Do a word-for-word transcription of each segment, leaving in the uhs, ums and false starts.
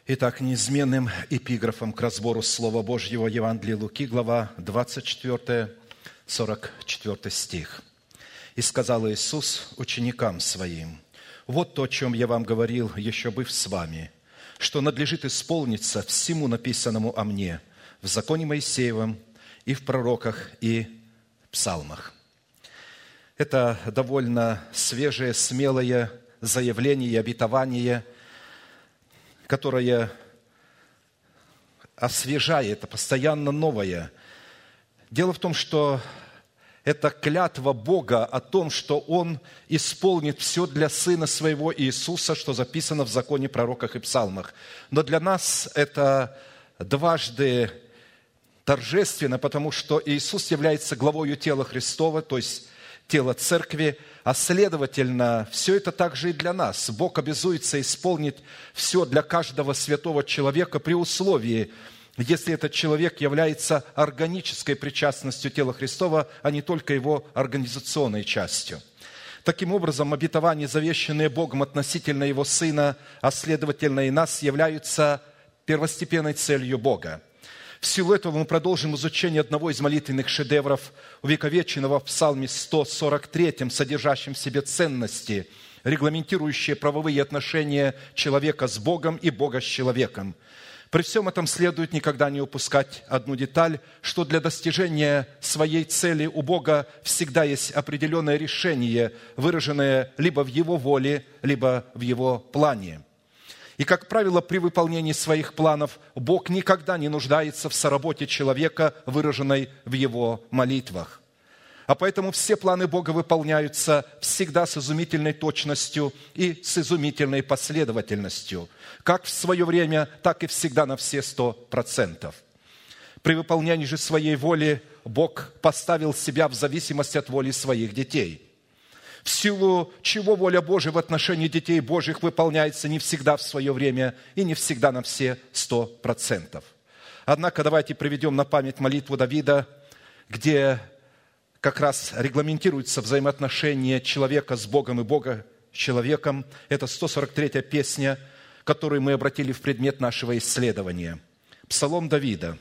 Итак, неизменным эпиграфом к разбору Слова Божьего Евангелия Луки, глава двадцать четыре, сорок четыре стих. «И сказал Иисус ученикам Своим: вот то, о чем я вам говорил, еще быв с вами, что надлежит исполниться всему написанному о мне в законе Моисеевом и в пророках и псалмах». Это довольно свежее, смелое заявление и обетование, которое освежает, постоянно новое. Дело в том, что это клятва Бога о том, что Он исполнит все для Сына Своего Иисуса, что записано в законе, пророках и псалмах. Но для нас это дважды торжественно, потому что Иисус является главою тела Христова, то есть тела Церкви, а следовательно, все это также и для нас. Бог обязуется исполнить все для каждого святого человека при условии, если этот человек является органической причастностью тела Христова, а не только его организационной частью. Таким образом, обетования, завещанные Богом относительно Его Сына, а следовательно и нас, являются первостепенной целью Бога. В силу этого мы продолжим изучение одного из молитвенных шедевров, увековеченного в Псалме сто сорок три, содержащем в себе ценности, регламентирующие правовые отношения человека с Богом и Бога с человеком. При всем этом следует никогда не упускать одну деталь, что для достижения своей цели у Бога всегда есть определенное решение, выраженное либо в Его воле, либо в Его плане. И, как правило, при выполнении своих планов Бог никогда не нуждается в соработе человека, выраженной в его молитвах. А поэтому все планы Бога выполняются всегда с изумительной точностью и с изумительной последовательностью, как в свое время, так и всегда на все сто процентов. При выполнении же своей воли Бог поставил себя в зависимость от воли своих детей, в силу чего воля Божия в отношении детей Божьих выполняется не всегда в свое время и не всегда на все сто процентов. Однако давайте приведем на память молитву Давида, где как раз регламентируется взаимоотношение человека с Богом и Бога с человеком. Это сто сорок третья песня, которую мы обратили в предмет нашего исследования. Псалом Давида.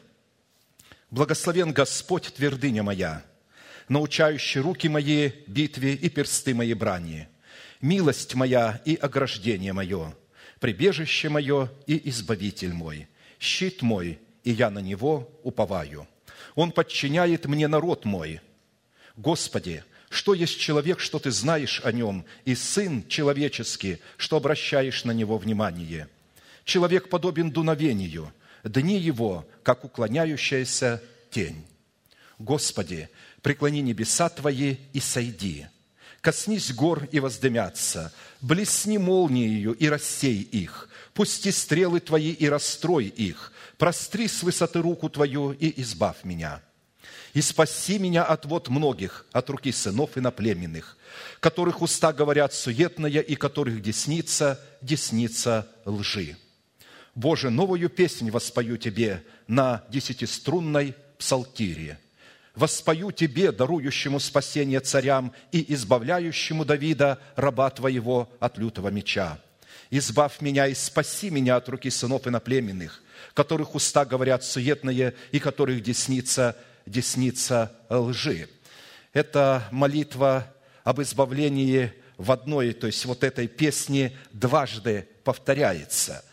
«Благословен Господь, твердыня моя, научающий руки мои битве и персты мои брани. Милость моя и ограждение мое, прибежище мое и избавитель мой, щит мой, и я на него уповаю. Он подчиняет мне народ мой. Господи, что есть человек, что Ты знаешь о нем, и сын человеческий, что обращаешь на него внимание? Человек подобен дуновению, дни его, как уклоняющаяся тень. Господи, преклони небеса Твои и сойди. Коснись гор и воздымятся, блесни молниею и рассей их. Пусти стрелы Твои и расстрой их. Простри с высоты руку Твою и избавь меня. И спаси меня от вод многих, от руки сынов иноплеменных, которых уста говорят суетное и которых десница, десница лжи. Боже, новую песнь воспою Тебе на десятиструнной псалтире. Воспою Тебе, дарующему спасение царям и избавляющему Давида, раба Твоего, от лютого меча. Избавь меня и спаси меня от руки сынов иноплеменных, которых уста говорят суетное и которых десница, десница лжи». Это молитва об избавлении в одной, то есть вот этой песне дважды повторяется.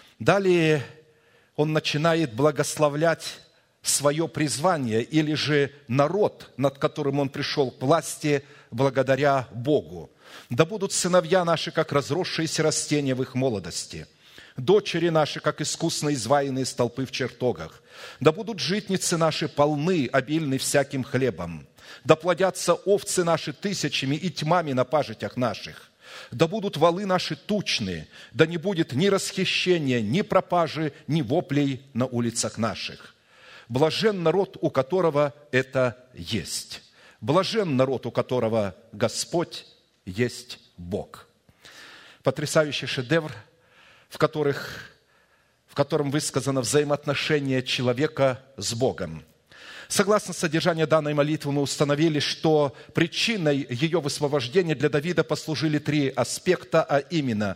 Далее он начинает благословлять свое призвание или же народ, над которым он пришел к власти благодаря Богу. «Да будут сыновья наши, как разросшиеся растения в их молодости, дочери наши, как искусно изваянные столпы в чертогах. Да будут житницы наши полны, обильны всяким хлебом. Да плодятся овцы наши тысячами и тьмами на пажитях наших. Да будут валы наши тучны, да не будет ни расхищения, ни пропажи, ни воплей на улицах наших. Блажен народ, у которого это есть. Блажен народ, у которого Господь есть Бог». Потрясающий шедевр, в, которых, в котором высказано взаимоотношение человека с Богом. Согласно содержанию данной молитвы, мы установили, что причиной ее высвобождения для Давида послужили три аспекта, а именно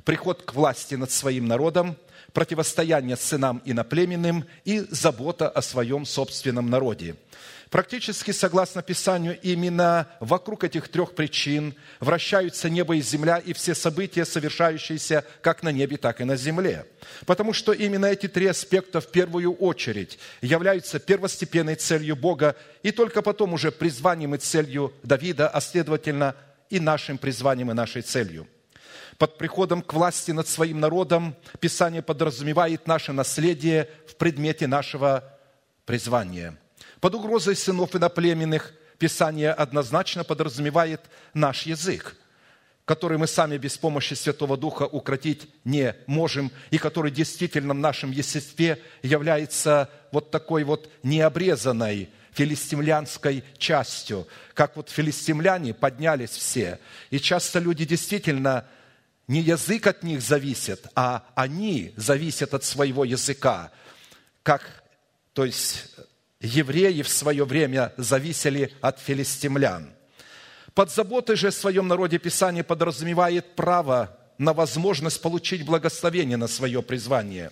приход к власти над своим народом, противостояние сынам иноплеменным и забота о своем собственном народе. Практически, согласно Писанию, именно вокруг этих трех причин вращаются небо и земля и все события, совершающиеся как на небе, так и на земле. Потому что именно эти три аспекта в первую очередь являются первостепенной целью Бога, и только потом уже призванием и целью Давида, а следовательно и нашим призванием и нашей целью. Под приходом к власти над своим народом Писание подразумевает наше наследие в предмете нашего призвания. Под угрозой сынов иноплеменных Писание однозначно подразумевает наш язык, который мы сами без помощи Святого Духа укротить не можем, и который действительно в нашем естестве является вот такой вот необрезанной филистимлянской частью. Как вот филистимляне поднялись все, и часто люди действительно, не язык от них зависит, а они зависят от своего языка, как, то есть... Евреи в свое время зависели от филистимлян. Под заботой же о своем народе Писание подразумевает право на возможность получить благословение на свое призвание.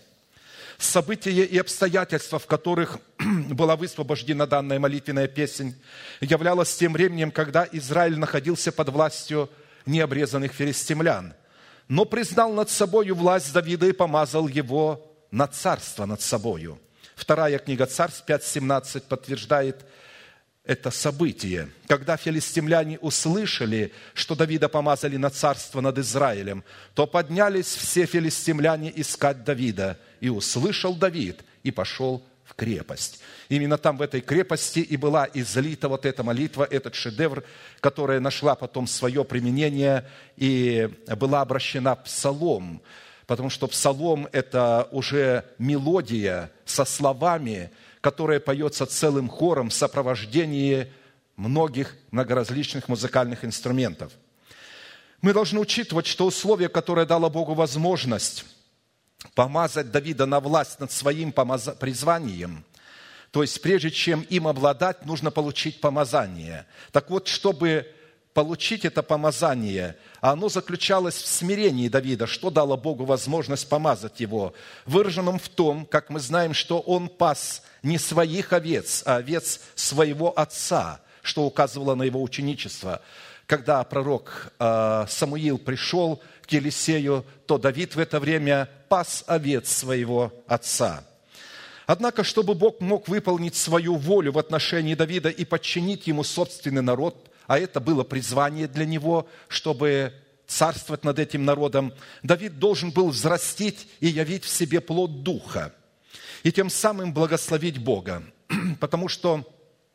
События и обстоятельства, в которых была высвобождена данная молитвенная песнь, являлось тем временем, когда Израиль находился под властью необрезанных филистимлян, но признал над собою власть Давида и помазал его на царство над собою. Вторая книга Царств пять семнадцать подтверждает это событие. Когда филистимляне услышали, что Давида помазали на царство над Израилем, то поднялись все филистимляне искать Давида. И услышал Давид, и пошел в крепость. Именно там, в этой крепости, и была излита вот эта молитва, этот шедевр, которая нашла потом свое применение и была обращена в псалом. Потому что псалом – это уже мелодия со словами, которая поется целым хором в сопровождении многих многоразличных музыкальных инструментов. Мы должны учитывать, что условие, которое дало Богу возможность помазать Давида на власть над своим призванием, то есть прежде чем им обладать, нужно получить помазание. Так вот, чтобы получить это помазание, оно заключалось в смирении Давида, что дало Богу возможность помазать его, выраженном в том, как мы знаем, что он пас не своих овец, а овец своего отца, что указывало на его ученичество. Когда пророк Самуил пришел к Елисею, то Давид в это время пас овец своего отца. Однако, чтобы Бог мог выполнить свою волю в отношении Давида и подчинить ему собственный народ, а это было призвание для него, чтобы царствовать над этим народом, Давид должен был взрастить и явить в себе плод Духа, и тем самым благословить Бога. Потому что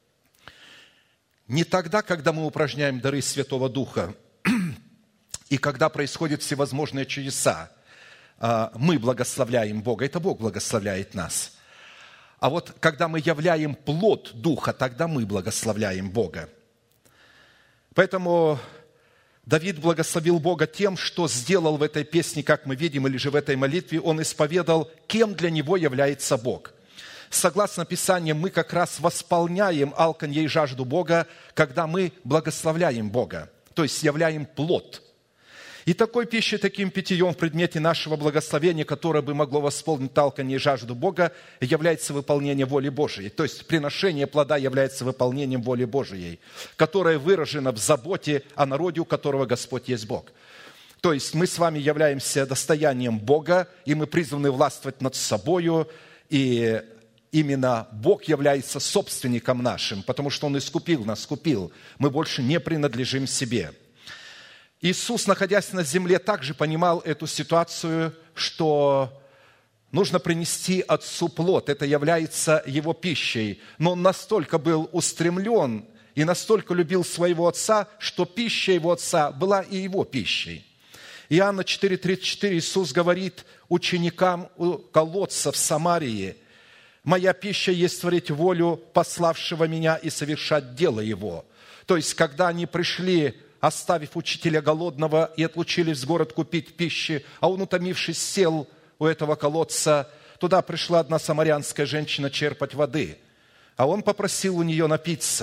не тогда, когда мы упражняем дары Святого Духа, и когда происходят всевозможные чудеса, мы благословляем Бога, это Бог благословляет нас. А вот когда мы являем плод Духа, тогда мы благословляем Бога. Поэтому Давид благословил Бога тем, что сделал в этой песне, как мы видим, или же в этой молитве, он исповедал, кем для него является Бог. Согласно Писанию, мы как раз восполняем алканье и жажду Бога, когда мы благословляем Бога, то есть являем плод. И такой пищей, таким питьем в предмете нашего благословения, которое бы могло восполнить алканье и жажду Бога, является выполнение воли Божией. То есть приношение плода является выполнением воли Божией, которая выражена в заботе о народе, у которого Господь есть Бог. То есть мы с вами являемся достоянием Бога, и мы призваны властвовать над собою, и именно Бог является собственником нашим, потому что Он искупил нас, купил. Мы больше не принадлежим себе. Иисус, находясь на земле, также понимал эту ситуацию, что нужно принести Отцу плод. Это является Его пищей. Но Он настолько был устремлен и настолько любил своего Отца, что пища Его Отца была и Его пищей. Иоанна четыре тридцать четыре Иисус говорит ученикам у колодца в Самарии: «Моя пища есть творить волю пославшего Меня и совершать дело Его». То есть, когда они пришли, оставив учителя голодного, и отлучились в город купить пищи, а он, утомившись, сел у этого колодца, туда пришла одна самарянская женщина черпать воды, а он попросил у нее напиться.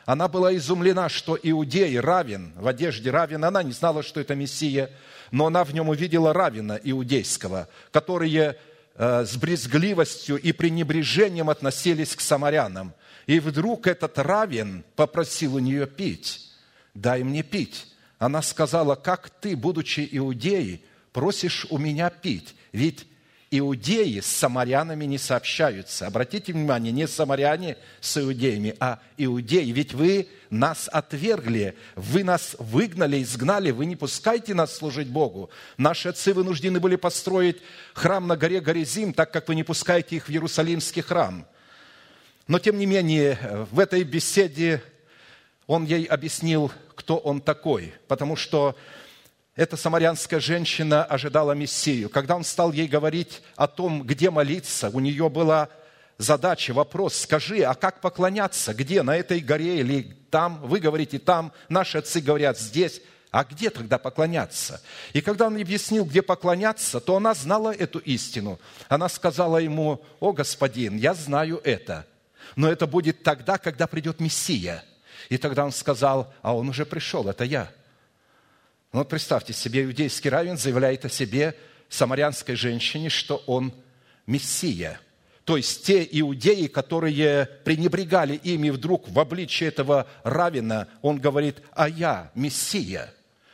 Она была изумлена, что иудей, раввин, в одежде раввин, она не знала, что это Мессия, но она в нем увидела раввина иудейского, которые э, с брезгливостью и пренебрежением относились к самарянам. И вдруг этот раввин попросил у нее пить. «Дай мне пить». Она сказала: «Как ты, будучи иудеей, просишь у меня пить? Ведь иудеи с самарянами не сообщаются». Обратите внимание, не самаряне с иудеями, а иудеи. «Ведь вы нас отвергли, вы нас выгнали, изгнали, вы не пускаете нас служить Богу. Наши отцы вынуждены были построить храм на горе Горизим, так как вы не пускаете их в Иерусалимский храм». Но, тем не менее, в этой беседе он ей объяснил, кто он такой, потому что эта самарянская женщина ожидала Мессию. Когда он стал ей говорить о том, где молиться, у нее была задача, вопрос: скажи, а как поклоняться? Где? На этой горе или там? Вы говорите там, наши отцы говорят здесь. А где тогда поклоняться? И когда он объяснил, где поклоняться, то она знала эту истину. Она сказала ему: «О, господин, я знаю это, но это будет тогда, когда придет Мессия». И тогда он сказал: «А он уже пришел, это я». Ну, вот представьте себе, иудейский раввин заявляет о себе самарянской женщине, что он Мессия. То есть те иудеи, которые пренебрегали ими, вдруг в обличии этого раввина, он говорит: «А я Мессия».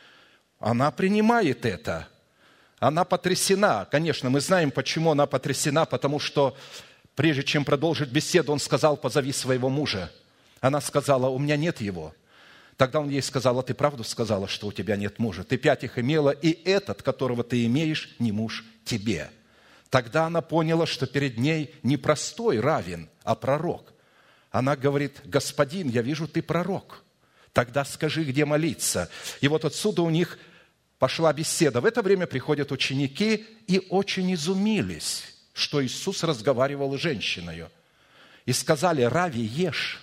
Она принимает это. Она потрясена. Конечно, мы знаем, почему она потрясена, потому что прежде чем продолжить беседу, он сказал: «Позови своего мужа». Она сказала: «У меня нет его». Тогда он ей сказал: «А ты правду сказала, что у тебя нет мужа? Ты пять их имела, и этот, которого ты имеешь, не муж тебе». Тогда она поняла, что перед ней не простой раввин, а пророк. Она говорит: «Господин, я вижу, ты пророк. Тогда скажи, где молиться». И вот отсюда у них пошла беседа. В это время приходят ученики и очень изумились, что Иисус разговаривал с женщиной. И сказали: «Рави, ешь».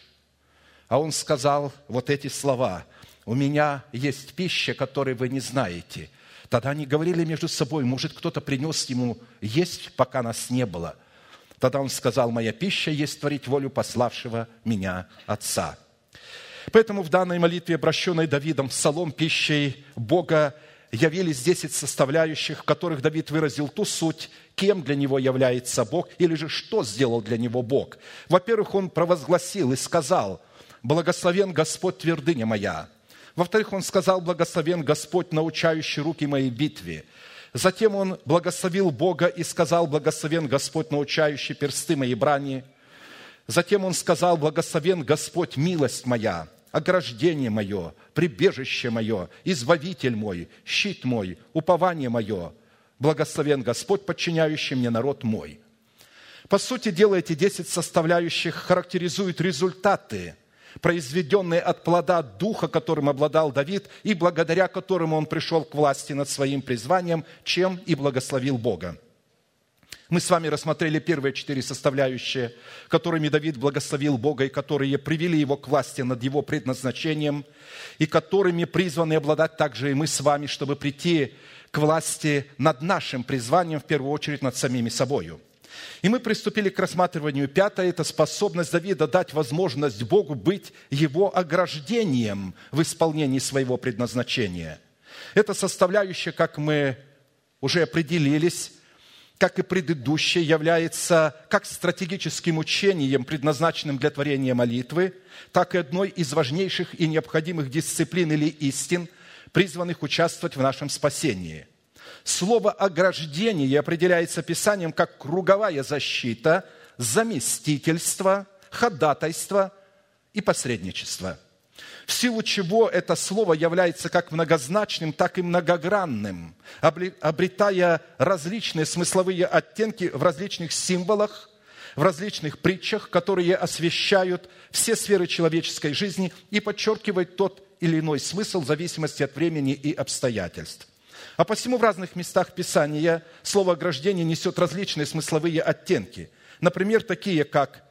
А он сказал вот эти слова: «У меня есть пища, которой вы не знаете». Тогда они говорили между собой: может, кто-то принес ему есть, пока нас не было. Тогда он сказал: «Моя пища есть творить волю пославшего меня Отца». Поэтому в данной молитве, обращенной Давидом, псалом пищей Бога, явились десять составляющих, в которых Давид выразил ту суть, кем для него является Бог, или же что сделал для него Бог. Во-первых, он провозгласил и сказал: «Благословен Господь, твердыня моя». Во-вторых, он сказал: «Благословен Господь, научающий руки моей битве». Затем он благословил Бога и сказал: «Благословен Господь, научающий персты моей брани». Затем он сказал: «Благословен Господь, милость моя, ограждение мое, прибежище мое, избавитель мой, щит мой, упование мое. Благословен Господь, подчиняющий мне народ мой». По сути дела, эти десять составляющих характеризуют результаты, произведенные от плода Духа, которым обладал Давид, и благодаря которому он пришел к власти над своим призванием, чем и благословил Бога. Мы с вами рассмотрели первые четыре составляющие, которыми Давид благословил Бога, и которые привели его к власти над его предназначением, и которыми призваны обладать также и мы с вами, чтобы прийти к власти над нашим призванием, в первую очередь над самими собою. И мы приступили к рассматриванию пятое – это способность Давида дать возможность Богу быть его ограждением в исполнении своего предназначения. Эта составляющая, как мы уже определились, как и предыдущая, является как стратегическим учением, предназначенным для творения молитвы, так и одной из важнейших и необходимых дисциплин или истин, призванных участвовать в нашем спасении. Слово «ограждение» определяется Писанием как круговая защита, заместительство, ходатайство и посредничество. В силу чего это слово является как многозначным, так и многогранным, обретая различные смысловые оттенки в различных символах, в различных притчах, которые освещают все сферы человеческой жизни и подчеркивают тот или иной смысл в зависимости от времени и обстоятельств. А посему в разных местах Писания слово «ограждение» несет различные смысловые оттенки. Например, такие как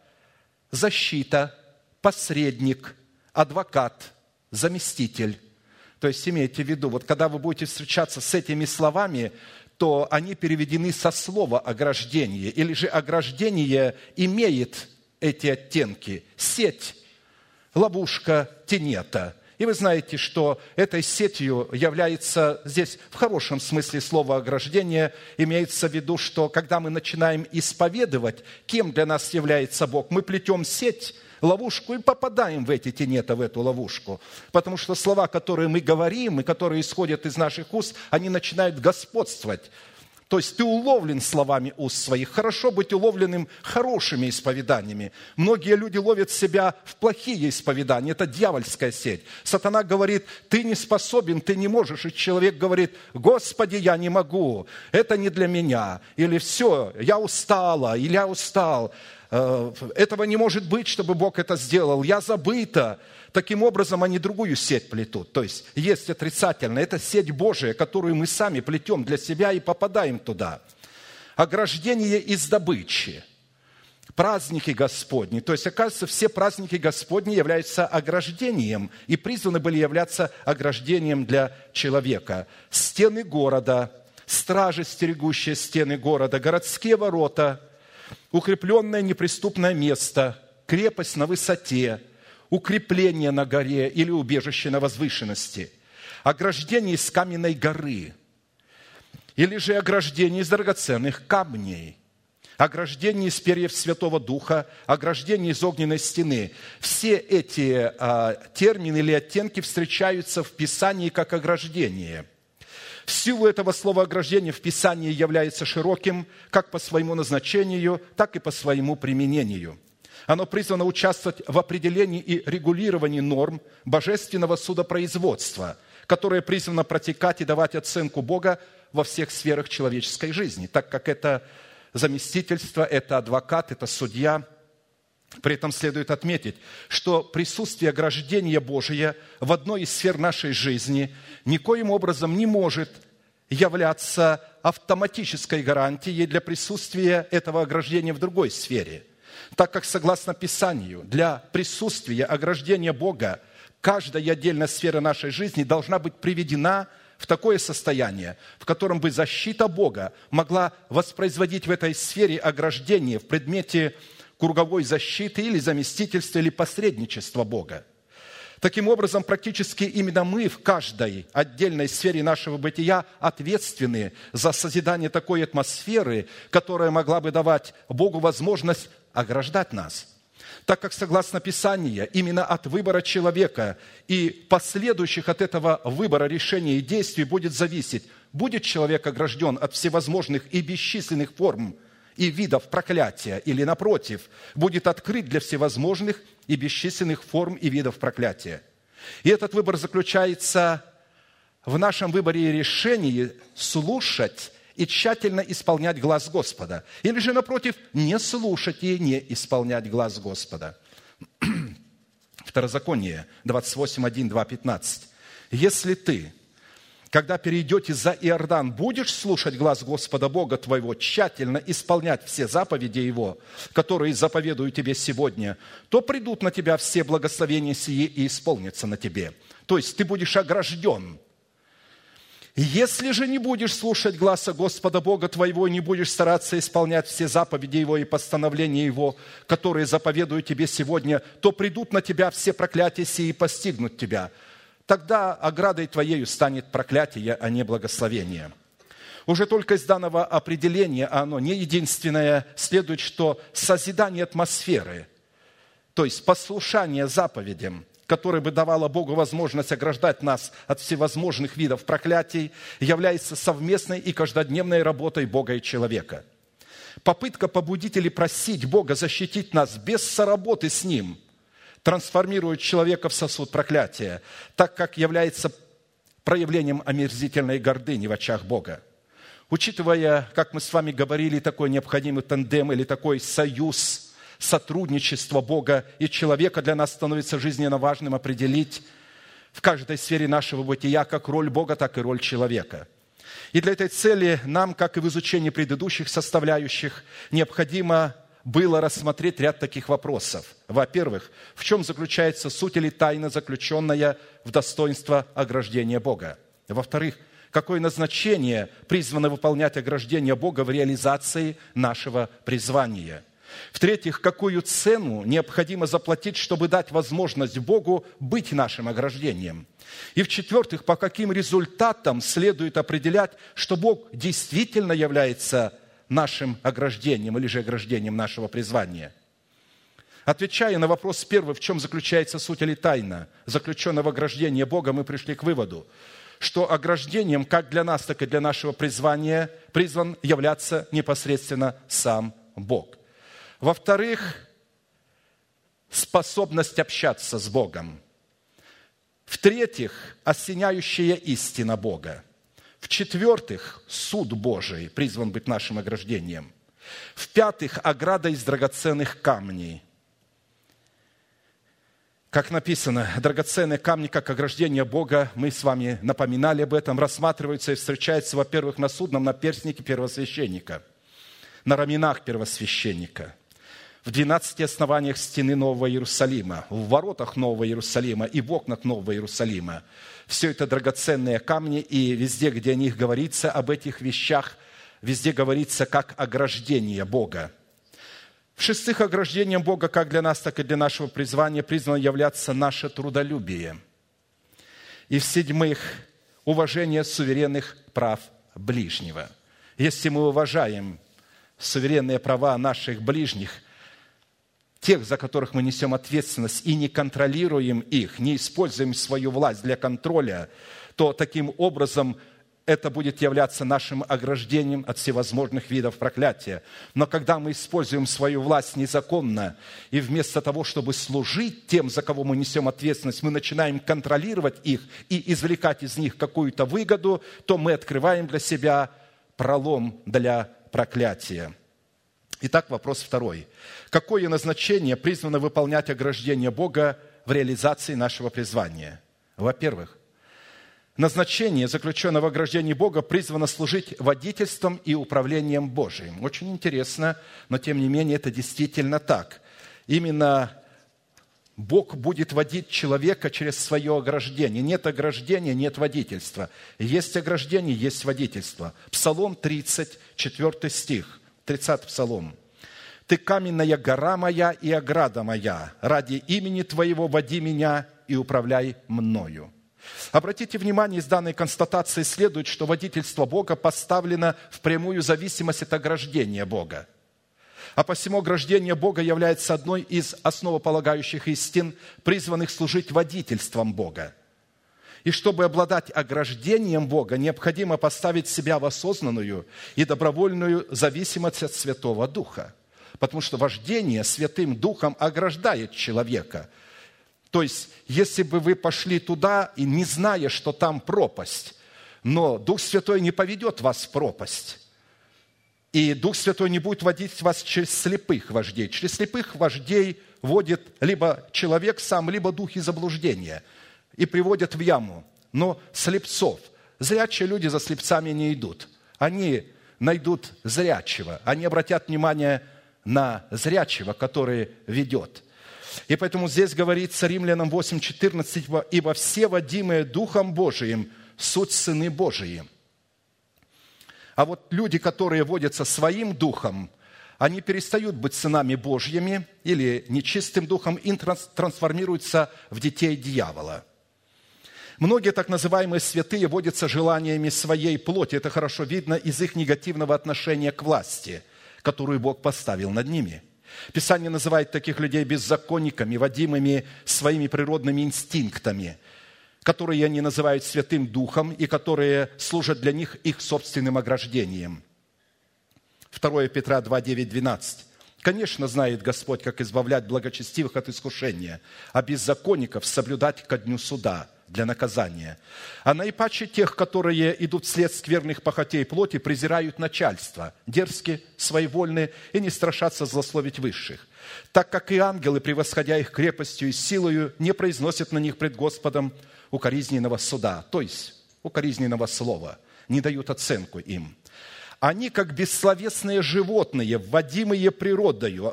защита, посредник, адвокат, заместитель. То есть имейте в виду, вот когда вы будете встречаться с этими словами, то они переведены со слова «ограждение», или же ограждение имеет эти оттенки. Сеть, ловушка тенета. И вы знаете, что этой сетью является здесь в хорошем смысле слова ограждение. Имеется в виду, что когда мы начинаем исповедовать, кем для нас является Бог, мы плетем сеть, ловушку и попадаем в эти тенета, в эту ловушку. Потому что слова, которые мы говорим и которые исходят из наших уст, они начинают господствовать. То есть ты уловлен словами уст своих. Хорошо быть уловленным хорошими исповеданиями. Многие люди ловят себя в плохие исповедания. Это дьявольская сеть. Сатана говорит, ты не способен, ты не можешь. И человек говорит, Господи, я не могу. Это не для меня. Или все, я устала, или я устал. Этого не может быть, чтобы Бог это сделал. Я забыта. Таким образом, они другую сеть плетут. То есть, есть отрицательная. Это сеть Божия, которую мы сами плетем для себя и попадаем туда. Ограждение из добычи. Праздники Господни. То есть, оказывается, все праздники Господни являются ограждением и призваны были являться ограждением для человека. Стены города, стражи, стерегущие стены города, городские ворота, укрепленное неприступное место, крепость на высоте, укрепление на горе или убежище на возвышенности, ограждение из каменной горы, или же ограждение из драгоценных камней, ограждение из перьев Святого Духа, ограждение из огненной стены. Все эти а, термины или оттенки встречаются в Писании как ограждение. В силу этого слова ограждение в Писании является широким как по своему назначению, так и по своему применению. Оно призвано участвовать в определении и регулировании норм божественного судопроизводства, которое призвано протекать и давать оценку Бога во всех сферах человеческой жизни, так как это заместительство, это адвокат, это судья. При этом следует отметить, что присутствие ограждения Божия в одной из сфер нашей жизни никоим образом не может являться автоматической гарантией для присутствия этого ограждения в другой сфере. Так как, согласно Писанию, для присутствия ограждения Бога каждая отдельная сфера нашей жизни должна быть приведена в такое состояние, в котором бы защита Бога могла воспроизводить в этой сфере ограждение в предмете круговой защиты или заместительства, или посредничества Бога. Таким образом, практически именно мы в каждой отдельной сфере нашего бытия ответственны за созидание такой атмосферы, которая могла бы давать Богу возможность ограждать нас. Так как, согласно Писанию, именно от выбора человека и последующих от этого выбора решений и действий будет зависеть, будет человек огражден от всевозможных и бесчисленных форм и видов проклятия, или, напротив, будет открыт для всевозможных и бесчисленных форм и видов проклятия. И этот выбор заключается в нашем выборе и решении слушать и тщательно исполнять глаз Господа. Или же, напротив, не слушать и не исполнять глаз Господа. Второзаконие двадцать восемь, один, два, пятнадцать. «Если ты, когда перейдете за Иордан, будешь слушать глаз Господа Бога твоего, тщательно исполнять все заповеди Его, которые заповедую тебе сегодня, то придут на тебя все благословения сии и исполнятся на тебе». То есть ты будешь огражден. «Если же не будешь слушать гласа Господа Бога твоего и не будешь стараться исполнять все заповеди Его и постановления Его, которые заповедую тебе сегодня, то придут на тебя все проклятия сии и постигнут тебя. Тогда оградой твоею станет проклятие, а не благословение». Уже только из данного определения, а оно не единственное, следует, что созидание атмосферы, то есть послушание заповедям, которое бы давало Богу возможность ограждать нас от всевозможных видов проклятий, является совместной и каждодневной работой Бога и человека. Попытка побудить или просить Бога защитить нас без соработы с Ним трансформирует человека в сосуд проклятия, так как является проявлением омерзительной гордыни в очах Бога. Учитывая, как мы с вами говорили, такой необходимый тандем или такой союз, сотрудничество Бога и человека для нас становится жизненно важным определить в каждой сфере нашего бытия как роль Бога, так и роль человека. И для этой цели нам, как и в изучении предыдущих составляющих, необходимо было рассмотреть ряд таких вопросов. Во-первых, в чем заключается суть или тайна, заключенная в достоинство ограждения Бога? Во-вторых, какое назначение призвано выполнять ограждение Бога в реализации нашего призвания? В-третьих, какую цену необходимо заплатить, чтобы дать возможность Богу быть нашим ограждением. И в-четвертых, по каким результатам следует определять, что Бог действительно является нашим ограждением или же ограждением нашего призвания. Отвечая на вопрос первый, в чем заключается суть или тайна заключенного ограждения Бога, мы пришли к выводу, что ограждением как для нас, так и для нашего призвания призван являться непосредственно сам Бог. Во-вторых, способность общаться с Богом. В-третьих, осеняющая истина Бога. В-четвертых, суд Божий призван быть нашим ограждением. В-пятых, ограда из драгоценных камней. Как написано, драгоценные камни, как ограждение Бога, мы с вами напоминали об этом, рассматриваются и встречаются, во-первых, на судном наперстнике первосвященника, на раменах первосвященника, в двенадцати основаниях стены Нового Иерусалима, в воротах Нового Иерусалима и в окнах Нового Иерусалима. Все это драгоценные камни, и везде, где о них говорится, об этих вещах, везде говорится как ограждение Бога. В-шестых, ограждением Бога как для нас, так и для нашего призвания призвано являться наше трудолюбие. И в-седьмых, уважение суверенных прав ближнего. Если мы уважаем суверенные права наших ближних, тех, за которых мы несем ответственность, и не контролируем их, не используем свою власть для контроля, то таким образом это будет являться нашим ограждением от всевозможных видов проклятия. Но когда мы используем свою власть незаконно, и вместо того, чтобы служить тем, за кого мы несем ответственность, мы начинаем контролировать их и извлекать из них какую-то выгоду, то мы открываем для себя пролом для проклятия. Итак, вопрос второй. Какое назначение призвано выполнять ограждение Бога в реализации нашего призвания? Во-первых, назначение, заключенное в ограждении Бога, призвано служить водительством и управлением Божиим. Очень интересно, но тем не менее это действительно так. Именно Бог будет водить человека через свое ограждение. Нет ограждения, нет водительства. Есть ограждение, есть водительство. Псалом тридцать, четвёртый стих. тридцатый Псалом. «Ты каменная гора моя и ограда моя, ради имени Твоего води меня и управляй мною». Обратите внимание, из данной констатации следует, что водительство Бога поставлено в прямую зависимость от ограждения Бога. А посему ограждение Бога является одной из основополагающих истин, призванных служить водительством Бога. И чтобы обладать ограждением Бога, необходимо поставить себя в осознанную и добровольную зависимость от Святого Духа. Потому что вождение Святым Духом ограждает человека. То есть, если бы вы пошли туда, и не зная, что там пропасть, но Дух Святой не поведет вас в пропасть, и Дух Святой не будет водить вас через слепых вождей. Через слепых вождей водит либо человек сам, либо духи заблуждения – и приводят в яму. Но слепцов, зрячие люди за слепцами не идут. Они найдут зрячего, они обратят внимание на зрячего, который ведет. И поэтому здесь говорится Римлянам восемь четырнадцать, «Ибо все водимые Духом Божиим суть сыны Божии». А вот люди, которые водятся своим духом, они перестают быть сынами Божьими или нечистым духом и трансформируются в детей дьявола. Многие так называемые святые водятся желаниями своей плоти. Это хорошо видно из их негативного отношения к власти, которую Бог поставил над ними. Писание называет таких людей беззаконниками, водимыми своими природными инстинктами, которые они называют Святым Духом и которые служат для них их собственным ограждением. второе Петра два, девять, двенадцать. «Конечно, знает Господь, как избавлять благочестивых от искушения, а беззаконников соблюдать ко дню суда для наказания. А наипаче тех, которые идут вслед скверных похотей плоти, презирают начальство, дерзки, своевольные и не страшатся злословить высших. Так как и ангелы, превосходя их крепостью и силою, не произносят на них пред Господом укоризненного суда», то есть укоризненного слова, не дают оценку им. «Они, как бессловесные животные, вводимые природою,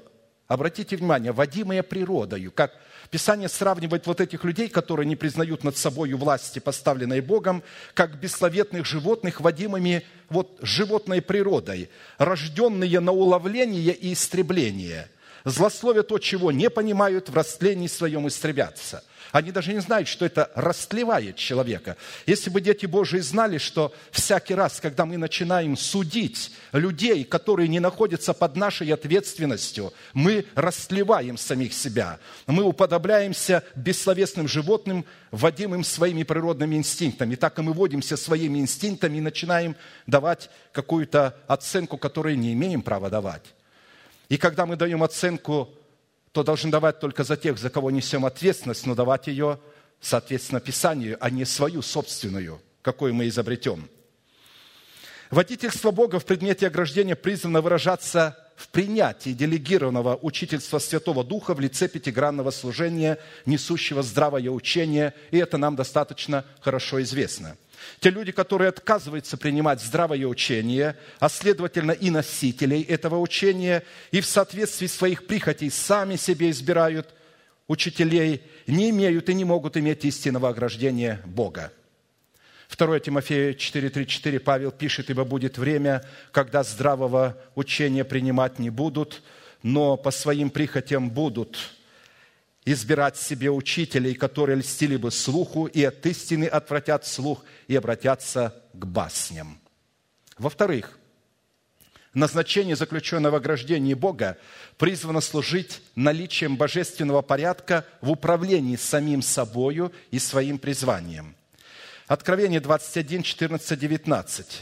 Обратите внимание, водимые природою, как Писание сравнивает вот этих людей, которые не признают над собой власти, поставленной Богом, как бессловетных животных, водимыми вот животной природой, рожденные на уловление и истребление. Злословие то, чего не понимают, в растлении своем истребятся. Они даже не знают, что это растлевает человека. Если бы дети Божии знали, что всякий раз, когда мы начинаем судить людей, которые не находятся под нашей ответственностью, мы растлеваем самих себя. Мы уподобляемся бессловесным животным, водимым своими природными инстинктами. Так и мы водимся своими инстинктами и начинаем давать какую-то оценку, которую не имеем права давать. И когда мы даем оценку, то должны давать только за тех, за кого несем ответственность, но давать ее, соответственно, Писанию, а не свою собственную, какую мы изобретем. Водительство Бога в предмете ограждения призвано выражаться в принятии делегированного учительства Святого Духа в лице пятигранного служения, несущего здравое учение, и это нам достаточно хорошо известно. Те люди, которые отказываются принимать здравое учение, а следовательно и носителей этого учения, и в соответствии своих прихотей сами себе избирают учителей, не имеют и не могут иметь истинного ограждения Бога. второе Тимофею четыре, три, четыре Павел пишет: «Ибо будет время, когда здравого учения принимать не будут, но по своим прихотям будут избирать себе учителей, которые льстили бы слуху, и от истины отвратят слух и обратятся к басням». Во-вторых, назначение, заключенное в ограждении Бога, призвано служить наличием божественного порядка в управлении самим собою и своим призванием. Откровение двадцать один, четырнадцать, девятнадцать.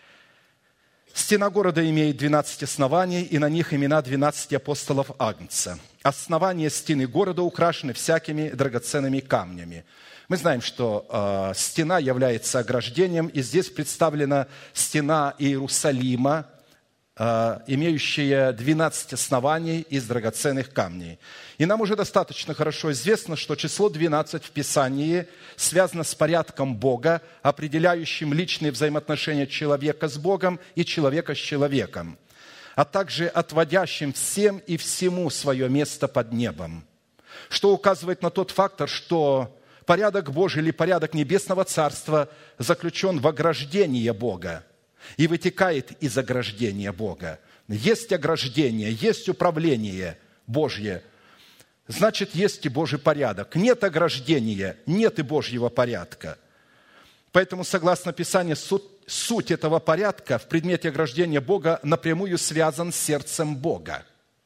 «Стена города имеет двенадцать оснований, и на них имена двенадцати апостолов Агнца. Основания стены города украшены всякими драгоценными камнями». Мы знаем, что э, стена является ограждением, и здесь представлена стена Иерусалима, э, имеющая двенадцать оснований из драгоценных камней. И нам уже достаточно хорошо известно, что число двенадцать в Писании связано с порядком Бога, определяющим личные взаимоотношения человека с Богом и человека с человеком, а также отводящим всем и всему свое место под небом, что указывает на тот фактор, что порядок Божий или порядок Небесного Царства заключен в ограждении Бога и вытекает из ограждения Бога. Есть ограждение, есть управление Божье, значит, есть и Божий порядок. Нет ограждения, нет и Божьего порядка. Поэтому, согласно Писанию, суть, суть этого порядка в предмете ограждения Бога напрямую связан с сердцем Бога.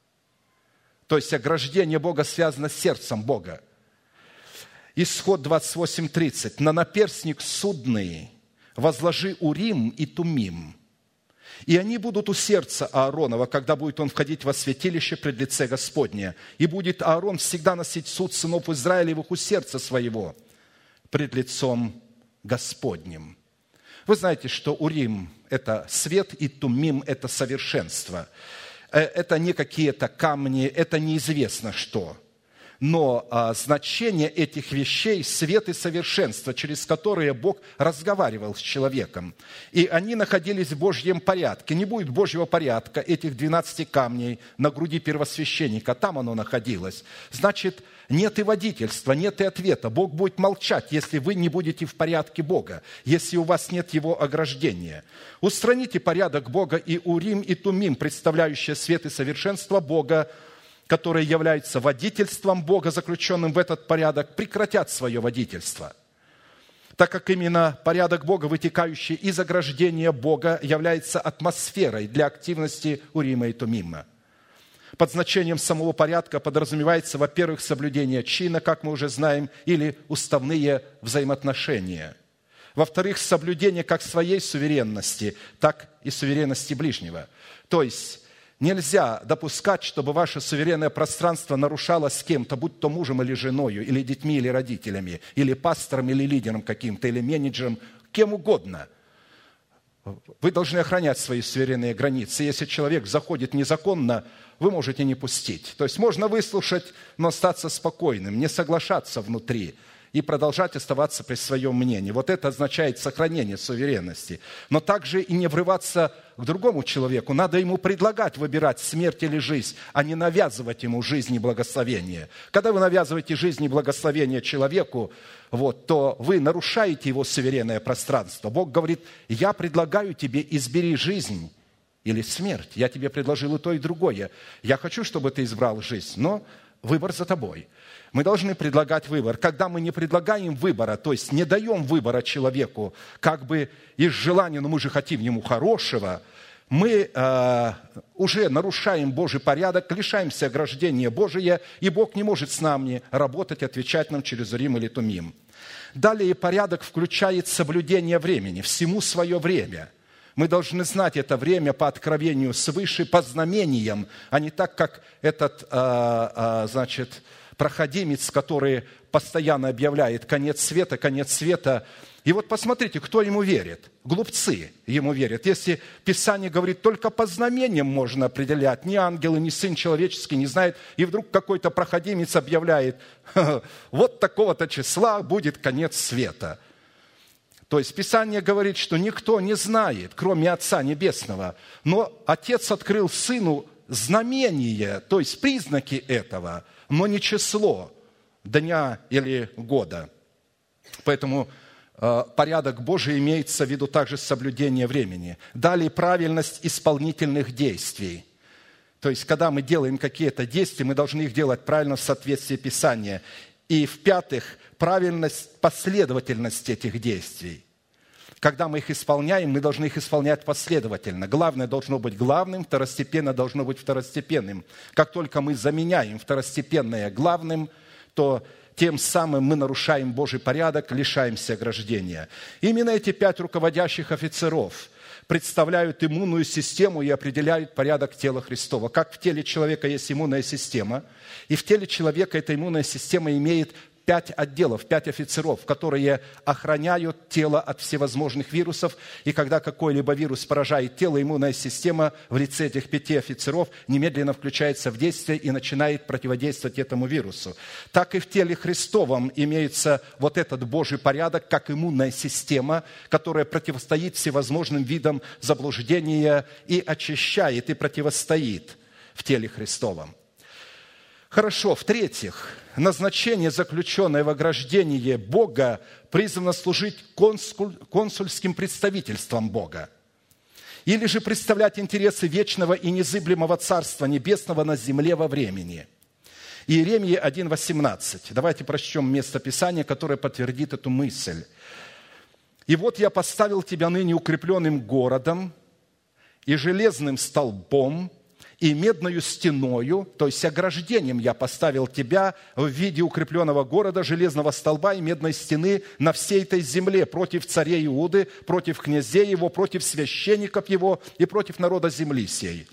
То есть ограждение Бога связано с сердцем Бога. Исход двадцать восемь, тридцать. «На наперстник судный возложи Урим и Тумим, и они будут у сердца Ааронова, когда будет он входить во святилище пред лице Господне. И будет Аарон всегда носить суд сынов Израилевых у сердца своего пред лицом Господним». Вы знаете, что Урим – это свет, и Тумим – это совершенство. Это не какие-то камни, это неизвестно что. Но а, значение этих вещей – свет и совершенство, через которые Бог разговаривал с человеком. И они находились в Божьем порядке. Не будет Божьего порядка этих двенадцати камней на груди первосвященника. Там оно находилось. Значит, нет и водительства, нет и ответа. Бог будет молчать, если вы не будете в порядке Бога, если у вас нет Его ограждения. Устраните порядок Бога, и Урим и Тумим, представляющие свет и совершенство Бога, которые являются водительством Бога, заключенным в этот порядок, прекратят свое водительство, так как именно порядок Бога, вытекающий из ограждения Бога, является атмосферой для активности Урима и Тумима. Под значением самого порядка подразумевается, во-первых, соблюдение чина, как мы уже знаем, или уставные взаимоотношения. Во-вторых, соблюдение как своей суверенности, так и суверенности ближнего. То есть, нельзя допускать, чтобы ваше суверенное пространство нарушалось с кем-то, будь то мужем или женою, или детьми, или родителями, или пастором, или лидером каким-то, или менеджером, кем угодно. Вы должны охранять свои суверенные границы. Если человек заходит незаконно, вы можете не пустить. То есть можно выслушать, но остаться спокойным, не соглашаться внутри. и продолжать оставаться при своем мнении. Вот это означает сохранение суверенности. Но также и не врываться к другому человеку. Надо ему предлагать выбирать смерть или жизнь, а не навязывать ему жизнь и благословение. Когда вы навязываете жизнь и благословение человеку, вот, то вы нарушаете его суверенное пространство. Бог говорит: я предлагаю тебе, избери жизнь или смерть. Я тебе предложил и то, и другое. Я хочу, чтобы ты избрал жизнь, но выбор за тобой. Мы должны предлагать выбор. Когда мы не предлагаем выбора, то есть не даем выбора человеку, как бы из желания, но мы же хотим ему хорошего, мы э, уже нарушаем Божий порядок, лишаемся ограждения Божия, и Бог не может с нами работать, отвечать нам через Урим или Тумим. Далее порядок включает соблюдение времени, всему свое время. Мы должны знать это время по откровению свыше, по знамениям, а не так, как этот, э, э, значит, проходимец, который постоянно объявляет конец света, конец света. И вот посмотрите, кто ему верит. Глупцы ему верят. Если Писание говорит, только по знамениям можно определять, ни ангелы, ни Сын Человеческий не знают, и вдруг какой-то проходимец объявляет, вот такого-то числа будет конец света. То есть Писание говорит, что никто не знает, кроме Отца Небесного, но Отец открыл Сыну знамение, то есть признаки этого, но не число дня или года. Поэтому э, порядок Божий имеется в виду также соблюдение времени. Далее правильность исполнительных действий. То есть, когда мы делаем какие-то действия, мы должны их делать правильно в соответствии Писания. И в-пятых, правильность, последовательность этих действий. Когда мы их исполняем, мы должны их исполнять последовательно. Главное должно быть главным, второстепенное должно быть второстепенным. Как только мы заменяем второстепенное главным, то тем самым мы нарушаем Божий порядок, лишаемся ограждения. Именно эти пять руководящих офицеров представляют иммунную систему и определяют порядок тела Христова. Как в теле человека есть иммунная система, и в теле человека эта иммунная система имеет пять отделов, пять офицеров, которые охраняют тело от всевозможных вирусов. И когда какой-либо вирус поражает тело, иммунная система в лице этих пяти офицеров немедленно включается в действие и начинает противодействовать этому вирусу. Так и в теле Христовом имеется вот этот Божий порядок, как иммунная система, которая противостоит всевозможным видам заблуждения и очищает, и противостоит в теле Христовом. Хорошо. В-третьих, назначение, заключенное в ограждении Бога, призвано служить консуль, консульским представительством Бога. Или же представлять интересы вечного и незыблемого Царства Небесного на земле во времени. Иеремия один восемнадцать. Давайте прочтем место Писания, которое подтвердит эту мысль. «И вот я поставил тебя ныне укрепленным городом и железным столбом, и медною стеною, то есть ограждением я поставил тебя в виде укрепленного города, железного столба и медной стены на всей этой земле против царей Иуды, против князей его, против священников его и против народа земли сей».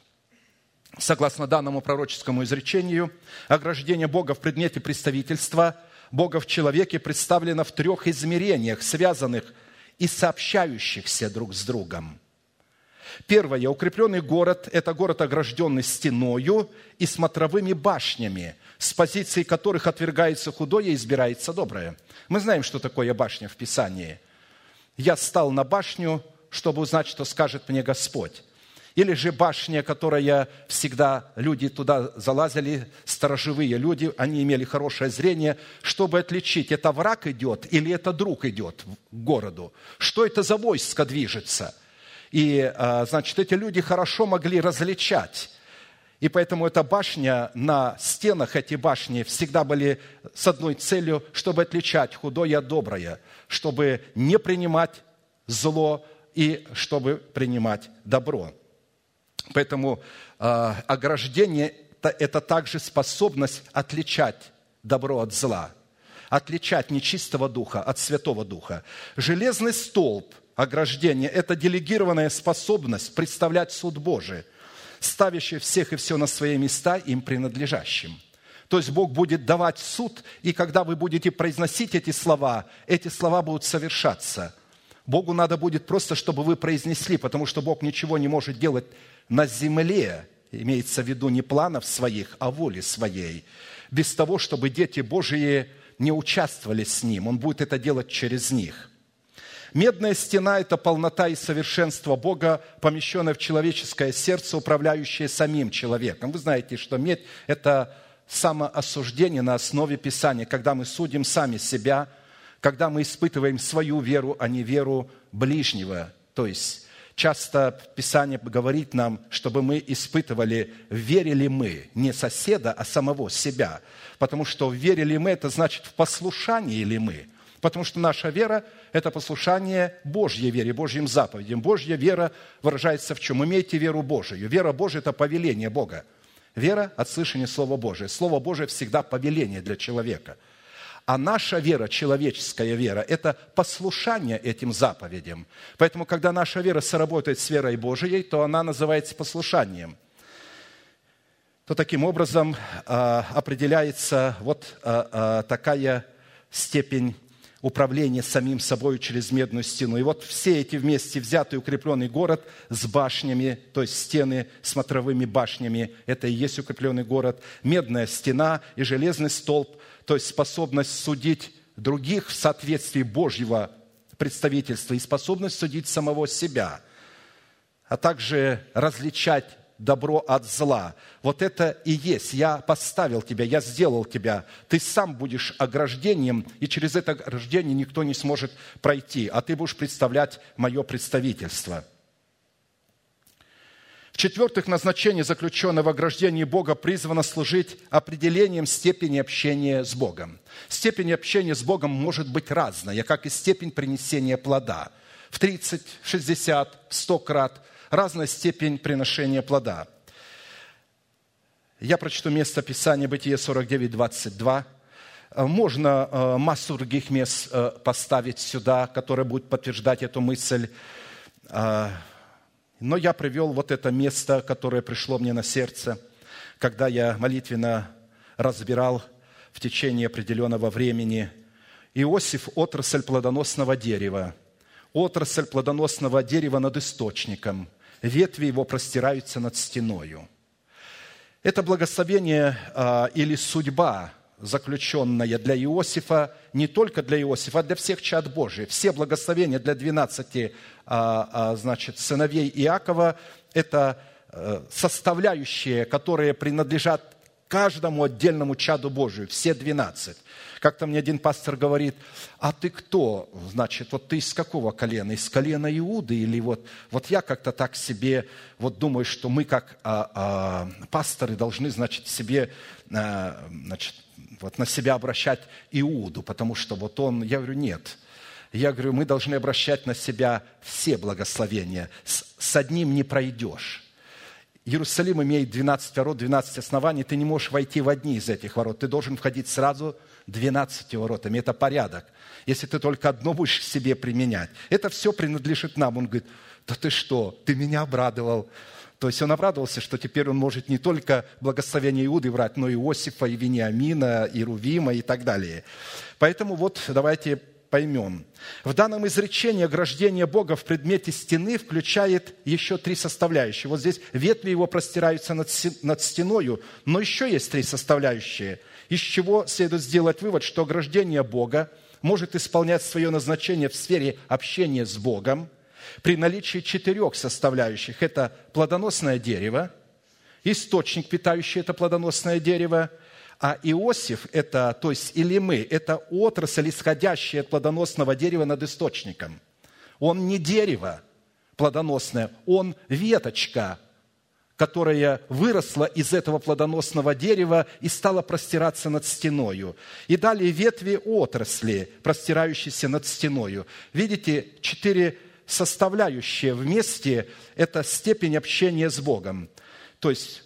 Согласно данному пророческому изречению, ограждение Бога в предмете представительства Бога в человеке представлено в трех измерениях, связанных и сообщающихся друг с другом. Первое. Укрепленный город – это город, огражденный стеною и смотровыми башнями, с позиции которых отвергается худое и избирается доброе. Мы знаем, что такое башня в Писании. «Я стал на башню, чтобы узнать, что скажет мне Господь». Или же башня, которая всегда, люди туда залазили, сторожевые люди, они имели хорошее зрение, чтобы отличить, это враг идет или это друг идет к городу. Что это за войско движется? И, значит, эти люди хорошо могли различать. И поэтому эта башня, на стенах эти башни всегда были с одной целью, чтобы отличать худое от доброе, чтобы не принимать зло и чтобы принимать добро. Поэтому э, ограждение – это также способность отличать добро от зла, отличать нечистого духа от святого духа. Железный столб ограждение – это делегированная способность представлять суд Божий, ставящий всех и все на свои места им принадлежащим. То есть Бог будет давать суд, и когда вы будете произносить эти слова, эти слова будут совершаться. Богу надо будет просто, чтобы вы произнесли, потому что Бог ничего не может делать на земле, имеется в виду не планов своих, а воли своей, без того, чтобы дети Божии не участвовали с Ним. Он будет это делать через них. Медная стена – это полнота и совершенство Бога, помещенное в человеческое сердце, управляющее самим человеком. Вы знаете, что медь – это самоосуждение на основе Писания, когда мы судим сами себя, когда мы испытываем свою веру, а не веру ближнего. То есть часто Писание говорит нам, чтобы мы испытывали, верили мы не соседа, а самого себя. Потому что верили мы – это значит, в послушании ли мы. Потому что наша вера – это послушание Божьей вере, Божьим заповедям. Божья вера выражается в чем? Имейте веру Божию. Вера Божия – это повеление Бога. Вера от слышания Слова Божия. Слово Божие всегда повеление для человека. А наша вера, человеческая вера, это послушание этим заповедям. Поэтому, когда наша вера соработает с верой Божией, то она называется послушанием. То таким образом э, определяется вот э, э, такая степень управления самим собой через медную стену. И вот все эти вместе взятый укрепленный город с башнями, то есть стены смотровыми башнями, это и есть укрепленный город, медная стена и железный столб, то есть способность судить других в соответствии Божьего представительства и способность судить самого себя, а также различать добро от зла. Вот это и есть. Я поставил тебя, я сделал тебя. Ты сам будешь ограждением, и через это ограждение никто не сможет пройти, а ты будешь представлять мое представительство. В-четвертых, назначение, заключенное в ограждении Бога, призвано служить определением степени общения с Богом. Степень общения с Богом может быть разная, как и степень принесения плода. В тридцать, в шестьдесят, в сто крат разная степень приношения плода. Я прочту место Писания, Бытие сорок девять, двадцать два. Можно массу других мест поставить сюда, которые будут подтверждать эту мысль. Но я привел вот это место, которое пришло мне на сердце, когда я молитвенно разбирал в течение определенного времени. Иосиф – отрасль плодоносного дерева. Отрасль плодоносного дерева над источником. Ветви его простираются над стеною. Это благословение а, или судьба, заключенная для Иосифа, не только для Иосифа, а для всех чад Божьих. Все благословения для двенадцати а, а, значит, сыновей Иакова – это а, составляющие, которые принадлежат каждому отдельному чаду Божию, все двенадцать. Как-то мне один пастор говорит: а ты кто? Значит, вот ты из какого колена? Из колена Иуды? Или вот, вот я как-то так себе вот думаю, что мы как а, а, пасторы должны, значит, себе, а, значит, вот на себя обращать Иуду, потому что вот он, я говорю, нет. Я говорю, мы должны обращать на себя все благословения. С, с одним не пройдешь. Иерусалим имеет двенадцать ворот, двенадцать оснований. Ты не можешь войти в одни из этих ворот. Ты должен входить сразу двенадцатью воротами. Это порядок. Если ты только одно будешь к себе применять. Это все принадлежит нам. Он говорит: да ты что, ты меня обрадовал. То есть он обрадовался, что теперь он может не только благословение Иуды брать, но и Иосифа, и Вениамина, и Рувима, и так далее. Поэтому вот давайте поймем. В данном изречении ограждение Бога в предмете стены включает еще три составляющие. Вот здесь ветви его простираются над стеною, но еще есть три составляющие, из чего следует сделать вывод, что ограждение Бога может исполнять свое назначение в сфере общения с Богом при наличии четырех составляющих. Это плодоносное дерево, источник, питающий это плодоносное дерево, а Иосиф – это, то есть или мы, это отрасль, исходящая от плодоносного дерева над источником. Он не дерево плодоносное, он веточка, которая выросла из этого плодоносного дерева и стала простираться над стеною. И далее ветви отрасли, простирающиеся над стеною. Видите, четыре составляющие вместе – это степень общения с Богом. То есть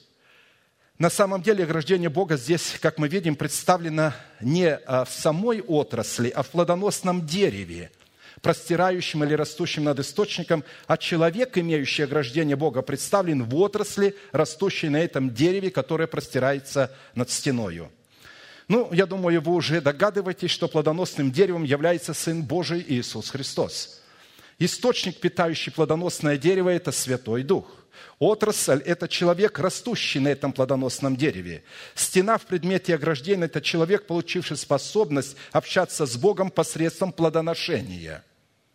на самом деле ограждение Бога здесь, как мы видим, представлено не в самой отрасли, а в плодоносном дереве, простирающем или растущем над источником, а человек, имеющий ограждение Бога, представлен в отрасли, растущей на этом дереве, которое простирается над стеною. Ну, я думаю, вы уже догадываетесь, что плодоносным деревом является Сын Божий Иисус Христос. Источник, питающий плодоносное дерево, – это Святой Дух. Отрасль – это человек, растущий на этом плодоносном дереве. Стена в предмете ограждения – это человек, получивший способность общаться с Богом посредством плодоношения.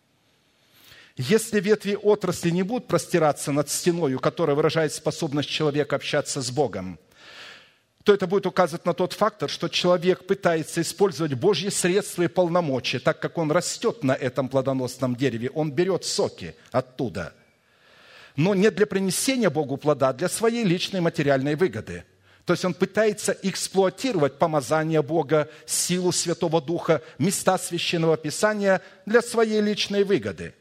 Если ветви отрасли не будут простираться над стеною, которая выражает способность человека общаться с Богом, то это будет указывать на тот фактор, что человек пытается использовать Божьи средства и полномочия, так как он растет на этом плодоносном дереве, он берет соки оттуда. Но не для принесения Богу плода, а для своей личной материальной выгоды. То есть он пытается эксплуатировать помазание Бога, силу Святого Духа, места Священного Писания для своей личной выгоды.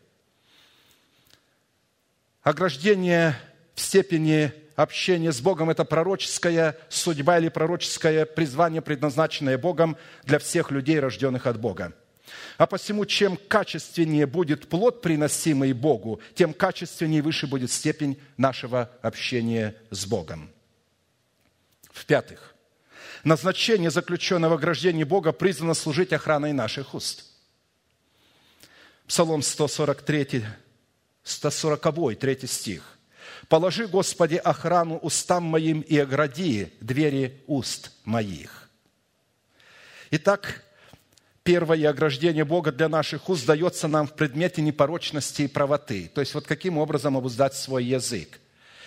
Ограждение в степени общения с Богом – это пророческая судьба или пророческое призвание, предназначенное Богом для всех людей, рожденных от Бога. А посему, чем качественнее будет плод, приносимый Богу, тем качественнее и выше будет степень нашего общения с Богом. В-пятых, назначение, заключенное в ограждении Бога, призвано служить охраной наших уст. Псалом сто сорок три, сто сороковой, третий стих. «Положи, Господи, охрану устам моим и огради двери уст моих». Итак, первое ограждение Бога для наших уст дается нам в предмете непорочности и правоты. То есть, вот каким образом обуздать свой язык.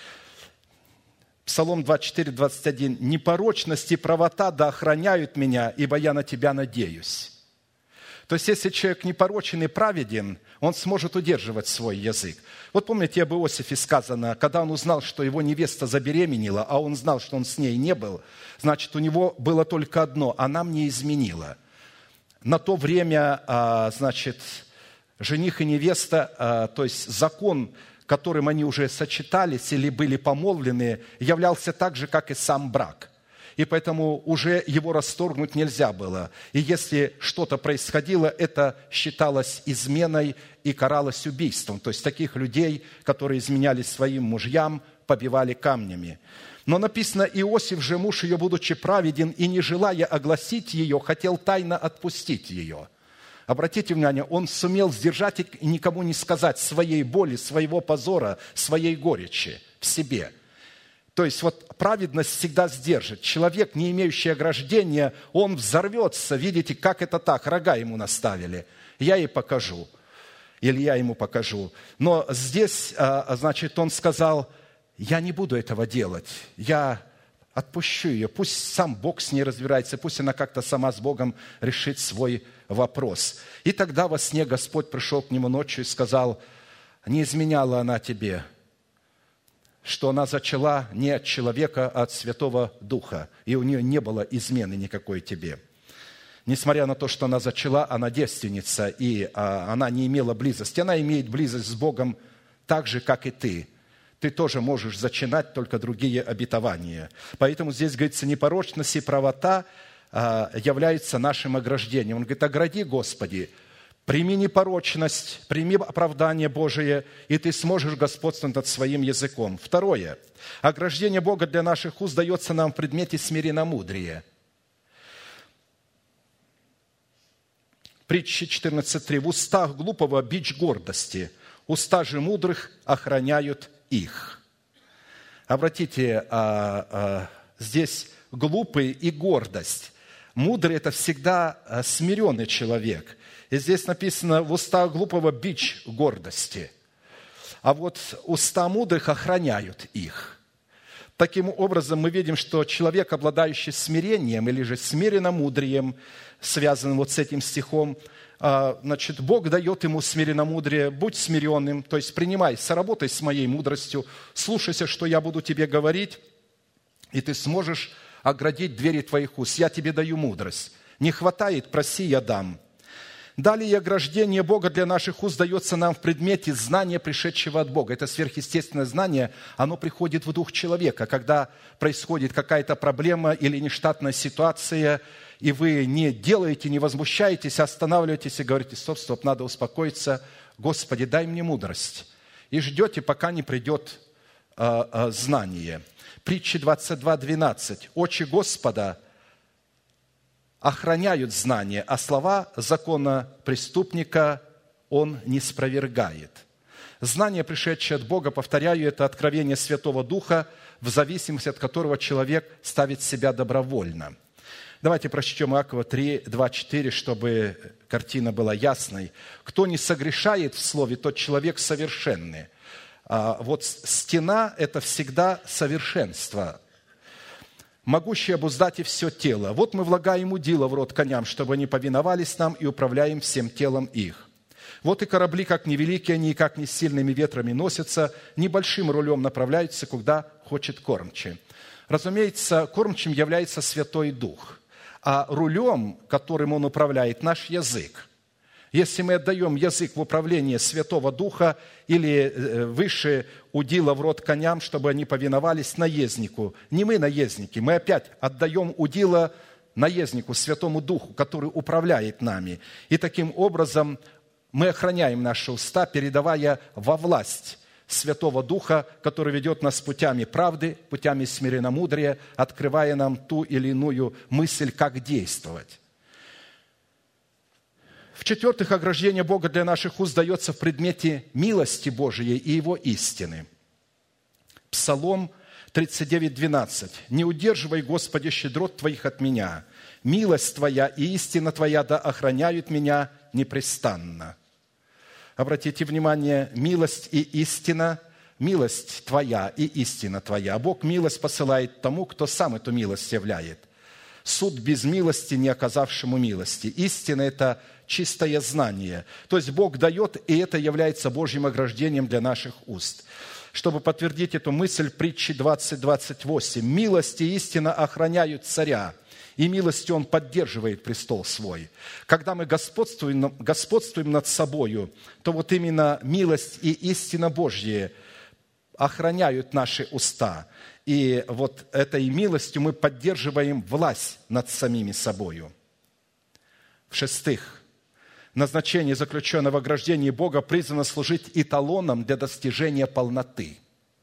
Псалом двадцать четыре, двадцать один. «Непорочность и правота да охраняют меня, ибо я на Тебя надеюсь». То есть, если человек непорочен и праведен, он сможет удерживать свой язык. Вот помните, об Иосифе сказано, когда он узнал, что его невеста забеременела, а он знал, что он с ней не был, значит, у него было только одно – она мне изменила. На то время, значит, жених и невеста, то есть закон, которым они уже сочетались или были помолвлены, являлся так же, как и сам брак. И поэтому уже его расторгнуть нельзя было. И если что-то происходило, это считалось изменой и каралось убийством. То есть таких людей, которые изменяли своим мужьям, побивали камнями. Но написано, Иосиф же, муж ее, будучи праведен и не желая огласить ее, хотел тайно отпустить ее. Обратите внимание, он сумел сдержать и никому не сказать своей боли, своего позора, своей горечи в себе. То есть вот праведность всегда сдержит. Человек, не имеющий ограждения, он взорвется. Видите, как это так? Рога ему наставили. Я ей покажу. Или я ему покажу. Но здесь, значит, он сказал, я не буду этого делать. Я отпущу ее. Пусть сам Бог с ней разбирается. Пусть она как-то сама с Богом решит свой вопрос. И тогда во сне Господь пришел к нему ночью и сказал, не изменяла она тебе, что она зачала не от человека, а от Святого Духа, и у нее не было измены никакой тебе. Несмотря на то, что она зачала, она девственница, и а, она не имела близости. Она имеет близость с Богом так же, как и ты. Ты тоже можешь зачинать, только другие обетования. Поэтому здесь говорится, непорочность и правота а, являются нашим ограждением. Он говорит, огради, Господи, прими непорочность, прими оправдание Божие, и ты сможешь господствовать над своим языком. Второе. Ограждение Бога для наших уст дается нам в предмете смиренномудрия. Притча четырнадцать три. В устах глупого бич гордости, уста же мудрых охраняют их. Обратите, а, а, здесь глупый и гордость. Мудрый – это всегда смиренный человек. И здесь написано, в устах глупого бич гордости, а вот уста мудрых охраняют их. Таким образом, мы видим, что человек, обладающий смирением или же смиренномудрием, связанным вот с этим стихом, значит, Бог дает ему смиренномудрие, будь смиренным, то есть принимай, соработай с моей мудростью, слушайся, что я буду тебе говорить, и ты сможешь оградить двери твоих уст. Я тебе даю мудрость. Не хватает, проси, я дам. Далее ограждение Бога для наших уст дается нам в предмете знания, пришедшего от Бога. Это сверхъестественное знание, оно приходит в дух человека, когда происходит какая-то проблема или нештатная ситуация, и вы не делаете, не возмущаетесь, а останавливаетесь и говорите, стоп, стоп, надо успокоиться. Господи, дай мне мудрость. И ждете, пока не придет э, э, знание. Притча двадцать два двенадцать. Очи Господа охраняют знание, а слова закона преступника он не спровергает. Знание, пришедшее от Бога, повторяю, это откровение Святого Духа, в зависимости от которого человек ставит себя добровольно. Давайте прочтем Иакова три, два, четыре, чтобы картина была ясной. «Кто не согрешает в слове, тот человек совершенный». А вот стена – это всегда совершенство, могущий обуздать и все тело. Вот мы влагаем удила в рот коням, чтобы они повиновались нам, и управляем всем телом их. Вот и корабли, как невеликие они, и как не сильными ветрами носятся, небольшим рулем направляются, куда хочет кормчий». Разумеется, кормчим является Святой Дух, а рулем, которым Он управляет, наш язык. Если мы отдаем язык в управление Святого Духа или выше удила в рот коням, чтобы они повиновались наезднику, не мы наездники, мы опять отдаем удила наезднику, Святому Духу, который управляет нами. И таким образом мы охраняем наши уста, передавая во власть Святого Духа, который ведет нас путями правды, путями смиренномудрия, открывая нам ту или иную мысль, как действовать. В-четвертых, ограждение Бога для наших уст дается в предмете милости Божией и Его истины. Псалом тридцать девять, двенадцать. «Не удерживай, Господи, щедрот Твоих от меня. Милость Твоя и истина Твоя да охраняют меня непрестанно». Обратите внимание, милость и истина, милость Твоя и истина Твоя. А Бог милость посылает тому, кто сам эту милость являет. Суд без милости, не оказавшему милости. Истина – это чистое знание. То есть Бог дает, и это является Божьим ограждением для наших уст. Чтобы подтвердить эту мысль, притчи двадцать, двадцать восемь. «Милость и истина охраняют царя, и милостью он поддерживает престол свой». Когда мы господствуем, господствуем над собою, то вот именно милость и истина Божья охраняют наши уста. И вот этой милостью мы поддерживаем власть над самими собою. В-шестых, назначение, заключенное в ограждении Бога, призвано служить эталоном для достижения полноты.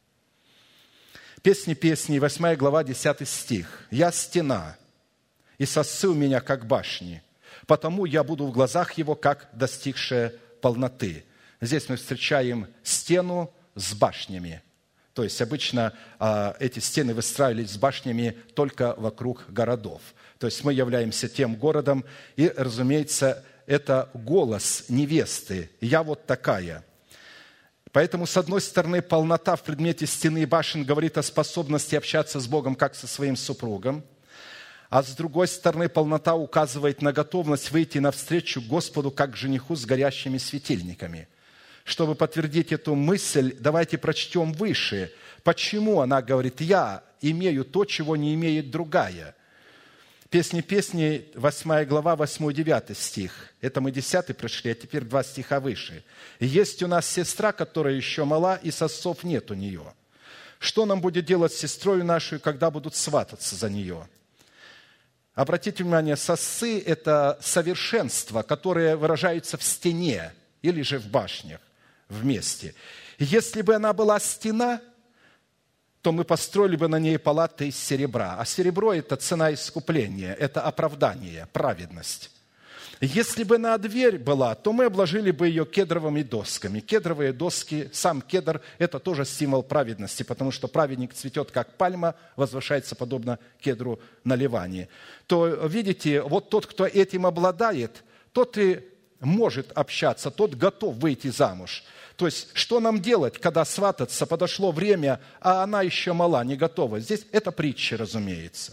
Песни песней, восьмая глава, десятый стих. «Я стена, и сосцы у меня, как башни, потому я буду в глазах его, как достигшая полноты». Здесь мы встречаем стену с башнями. То есть обычно а, эти стены выстраивались с башнями только вокруг городов. То есть мы являемся тем городом, и, разумеется, это голос невесты. «Я вот такая». Поэтому, с одной стороны, полнота в предмете стены и башен говорит о способности общаться с Богом, как со своим супругом. А с другой стороны, полнота указывает на готовность выйти навстречу Господу, как жениху с горящими светильниками. Чтобы подтвердить эту мысль, давайте прочтем выше. Почему она говорит: «Я имею то, чего не имеет другая». Песни песней, восьмая глава, восьмой-девятый стих. Это мы десятый прошли, а теперь два стиха выше. «Есть у нас сестра, которая еще мала, и сосцов нет у нее. Что нам будет делать с сестрою нашу, когда будут свататься за нее?» Обратите внимание, сосцы – это совершенство, которое выражается в стене или же в башнях вместе. Если бы она была стена, то мы построили бы на ней палаты из серебра. А серебро – это цена искупления, это оправдание, праведность. Если бы она дверь была, то мы обложили бы ее кедровыми досками. Кедровые доски, сам кедр – это тоже символ праведности, потому что праведник цветет, как пальма, возвышается подобно кедру на Ливане. То, видите, вот тот, кто этим обладает, тот и может общаться, тот готов выйти замуж. То есть, что нам делать, когда свататься, подошло время, а она еще мала, не готова? Здесь это притча, разумеется.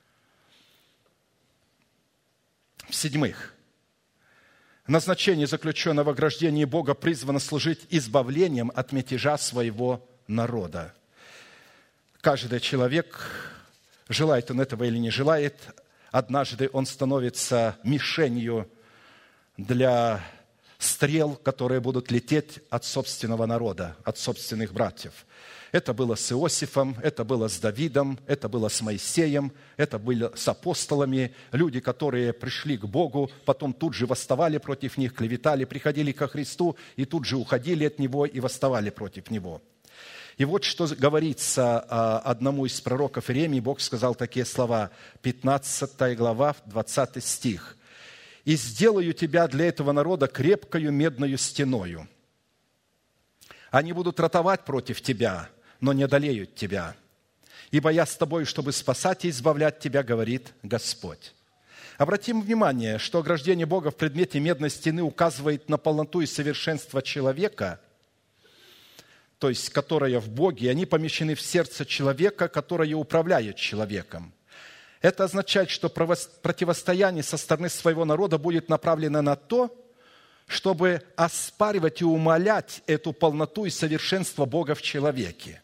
В-седьмых, назначение, заключенное в ограждении Бога, призвано служить избавлением от мятежа своего народа. Каждый человек, желает он этого или не желает, однажды он становится мишенью для стрел, которые будут лететь от собственного народа, от собственных братьев. Это было с Иосифом, это было с Давидом, это было с Моисеем, это было с апостолами. Люди, которые пришли к Богу, потом тут же восставали против них, клеветали, приходили ко Христу и тут же уходили от Него и восставали против Него. И вот что говорится одному из пророков Иеремии. Бог сказал такие слова, пятнадцатая глава, двадцатый стих. «И сделаю тебя для этого народа крепкою медною стеною, Они будут ратовать против тебя, но не одолеют тебя. Ибо я с тобой, чтобы спасать и избавлять тебя, говорит Господь». Обратим внимание, что ограждение Бога в предмете медной стены указывает на полноту и совершенство человека, то есть, которая в Боге, и они помещены в сердце человека, которое управляет человеком. Это означает, что противостояние со стороны своего народа будет направлено на то, чтобы оспаривать и умалять эту полноту и совершенство Бога в человеке.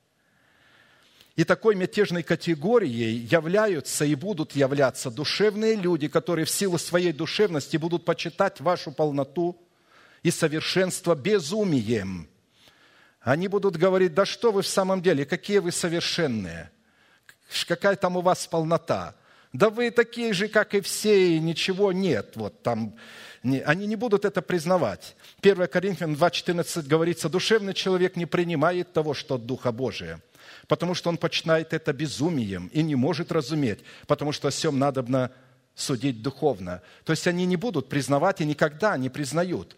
И такой мятежной категорией являются и будут являться душевные люди, которые в силу своей душевности будут почитать вашу полноту и совершенство безумием. Они будут говорить: да что вы в самом деле, какие вы совершенные, какая там у вас полнота, да вы такие же, как и все, и ничего нет. Вот там. Они не будут это признавать. первое Коринфянам два четырнадцать говорится: душевный человек не принимает того, что от Духа Божия, потому что он почитает это безумием и не может разуметь, потому что о сем надобно судить духовно. То есть они не будут признавать и никогда не признают.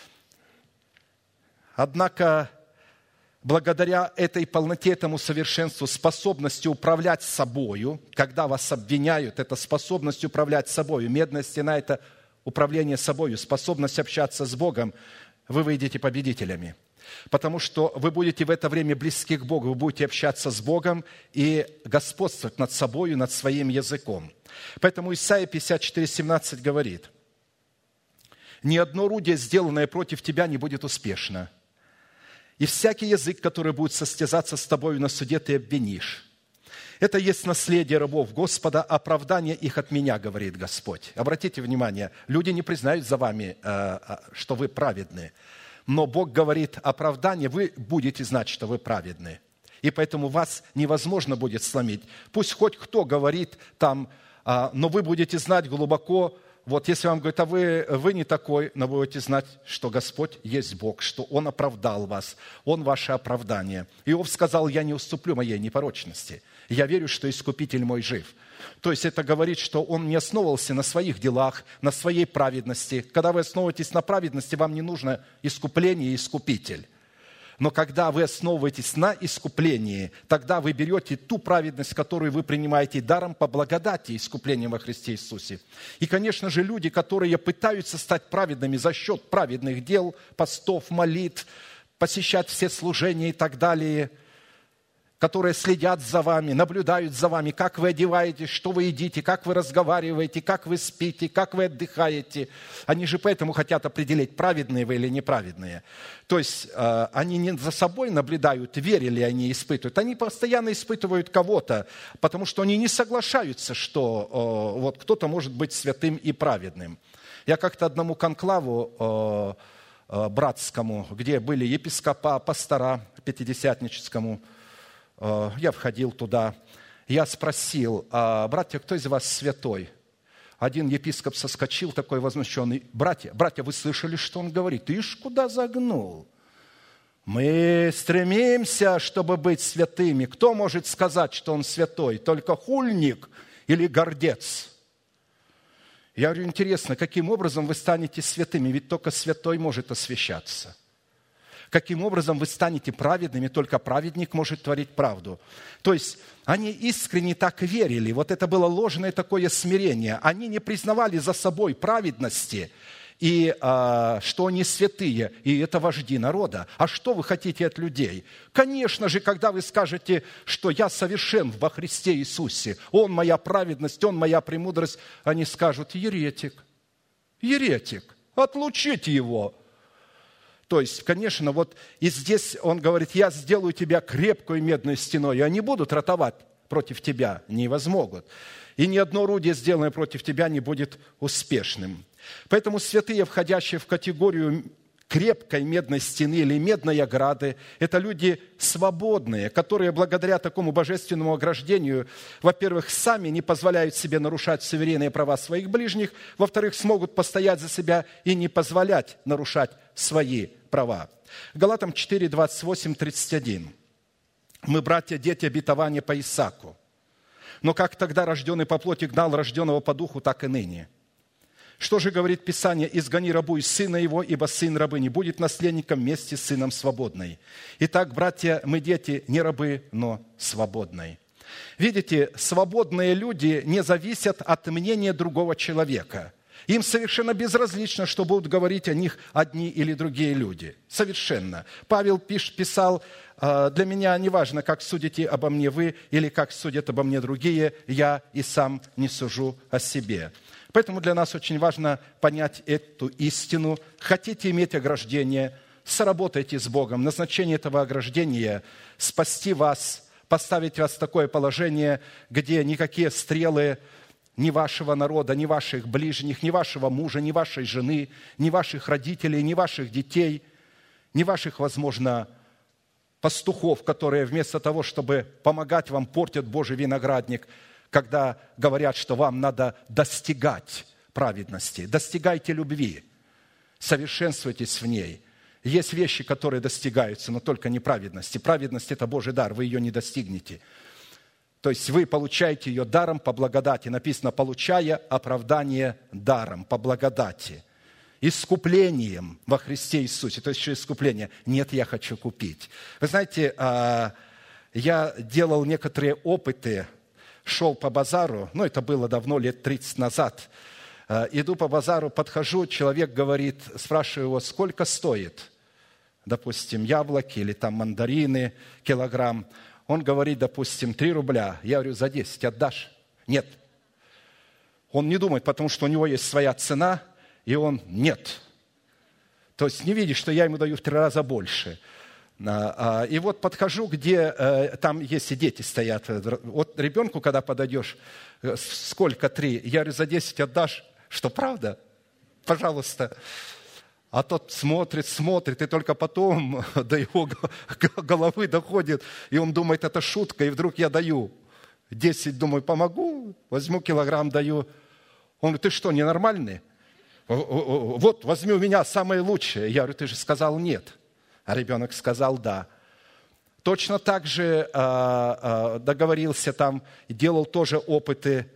Однако, благодаря этой полноте, этому совершенству, способности управлять собою, когда вас обвиняют, это способность управлять собою. Медная стена – это управление собою, способность общаться с Богом, вы выйдете победителями. Потому что вы будете в это время близки к Богу, вы будете общаться с Богом и господствовать над собою, над своим языком. Поэтому Исайя пятьдесят четыре семнадцать говорит: «Ни одно орудие, сделанное против тебя, не будет успешно. И всякий язык, который будет состязаться с тобою на суде, ты обвинишь. Это есть наследие рабов Господа, оправдание их от меня, говорит Господь». Обратите внимание, люди не признают за вами, что вы праведны. Но Бог говорит: оправдание, вы будете знать, что вы праведны. И поэтому вас невозможно будет сломить. Пусть хоть кто говорит там, но вы будете знать глубоко. Вот если вам говорят: а вы, вы не такой, но вы будете знать, что Господь есть Бог, что Он оправдал вас, Он ваше оправдание. Иов сказал: я не уступлю моей непорочности. Я верю, что Искупитель мой жив. То есть это говорит, что он не основывался на своих делах, на своей праведности. Когда вы основываетесь на праведности, вам не нужно искупление и искупитель. Но когда вы основываетесь на искуплении, тогда вы берете ту праведность, которую вы принимаете даром по благодати искупления во Христе Иисусе. И, конечно же, люди, которые пытаются стать праведными за счет праведных дел, постов, молитв, посещать все служения и так далее, которые следят за вами, наблюдают за вами, как вы одеваетесь, что вы едите, как вы разговариваете, как вы спите, как вы отдыхаете. Они же поэтому хотят определить, праведные вы или неправедные. То есть э, они не за собой наблюдают, верили они испытывают. Они постоянно испытывают кого-то, потому что они не соглашаются, что э, вот кто-то может быть святым и праведным. Я как-то одному конклаву э, э, братскому, где были епископа, пастора пятидесятническому, я входил туда, я спросил: братья, кто из вас святой? Один епископ соскочил, такой возмущенный: братья, братья, вы слышали, что он говорит? Ишь, куда загнул? Мы стремимся, чтобы быть святыми. Кто может сказать, что он святой? Только хульник или гордец? Я говорю: интересно, каким образом вы станете святыми? Ведь только святой может освящаться. Каким образом вы станете праведными? Только праведник может творить правду. То есть они искренне так верили. Вот это было ложное такое смирение. Они не признавали за собой праведности, и а, что они святые, и это вожди народа. А что вы хотите от людей? Конечно же, когда вы скажете, что я совершен во Христе Иисусе, Он моя праведность, Он моя премудрость, они скажут: еретик, еретик, отлучите его. То есть, конечно, вот и здесь он говорит: я сделаю тебя крепкой медной стеной, и они будут ратовать против тебя, не возмогут. И ни одно орудие, сделанное против тебя, не будет успешным. Поэтому святые, входящие в категорию крепкой медной стены или медной ограды, это люди свободные, которые благодаря такому божественному ограждению, во-первых, сами не позволяют себе нарушать суверенные права своих ближних, во-вторых, смогут постоять за себя и не позволять нарушать свои права. Галатам четыре, двадцать восемь, тридцать один. «Мы, братья, дети обетования по Исааку. Но как тогда рожденный по плоти гнал рожденного по духу, так и ныне. Что же говорит Писание? «Изгони рабу из сына его, ибо сын рабы не будет наследником вместе с сыном свободной». Итак, братья, мы дети не рабы, но свободные. Видите, свободные люди не зависят от мнения другого человека. Им совершенно безразлично, что будут говорить о них одни или другие люди. Совершенно. Павел писал: «Для меня не важно, как судите обо мне вы или как судят обо мне другие, я и сам не сужу о себе». Поэтому для нас очень важно понять эту истину. Хотите иметь ограждение, соработайте с Богом. Назначение этого ограждения – спасти вас, поставить вас в такое положение, где никакие стрелы ни вашего народа, ни ваших ближних, ни вашего мужа, ни вашей жены, ни ваших родителей, ни ваших детей, ни ваших, возможно, пастухов, которые вместо того, чтобы помогать вам, портят Божий виноградник, когда говорят, что вам надо достигать праведности. Достигайте любви, совершенствуйтесь в ней. Есть вещи, которые достигаются, но только не праведности. Праведность – это Божий дар, вы ее не достигнете. То есть вы получаете ее даром по благодати. Написано: «получая оправдание даром, по благодати». Искуплением во Христе Иисусе. То есть что искупление? Нет, я хочу купить. Вы знаете, я делал некоторые опыты, шел по базару, ну, это было давно, лет тридцать назад. Иду по базару, подхожу, человек говорит, спрашиваю его, сколько стоит, допустим, яблоки или там мандарины, килограмм. Он говорит, допустим, три рубля. Я говорю, за десять отдашь? Нет. Он не думает, потому что у него есть своя цена, и он нет. То есть не видит, что я ему даю в три раза больше. И вот подхожу, где там есть и дети стоят. Вот ребенку, когда подойдешь, сколько три? Я говорю, за десять отдашь? Что, правда? Пожалуйста. А тот смотрит, смотрит, и только потом до его головы доходит, и он думает, это шутка, и вдруг я даю десять, думаю, помогу, возьму килограмм, даю. Он говорит, ты что, ненормальный? Вот, возьми у меня самое лучшее. Я говорю, ты же сказал нет. А ребенок сказал да. Точно так же договорился там, делал тоже опыты.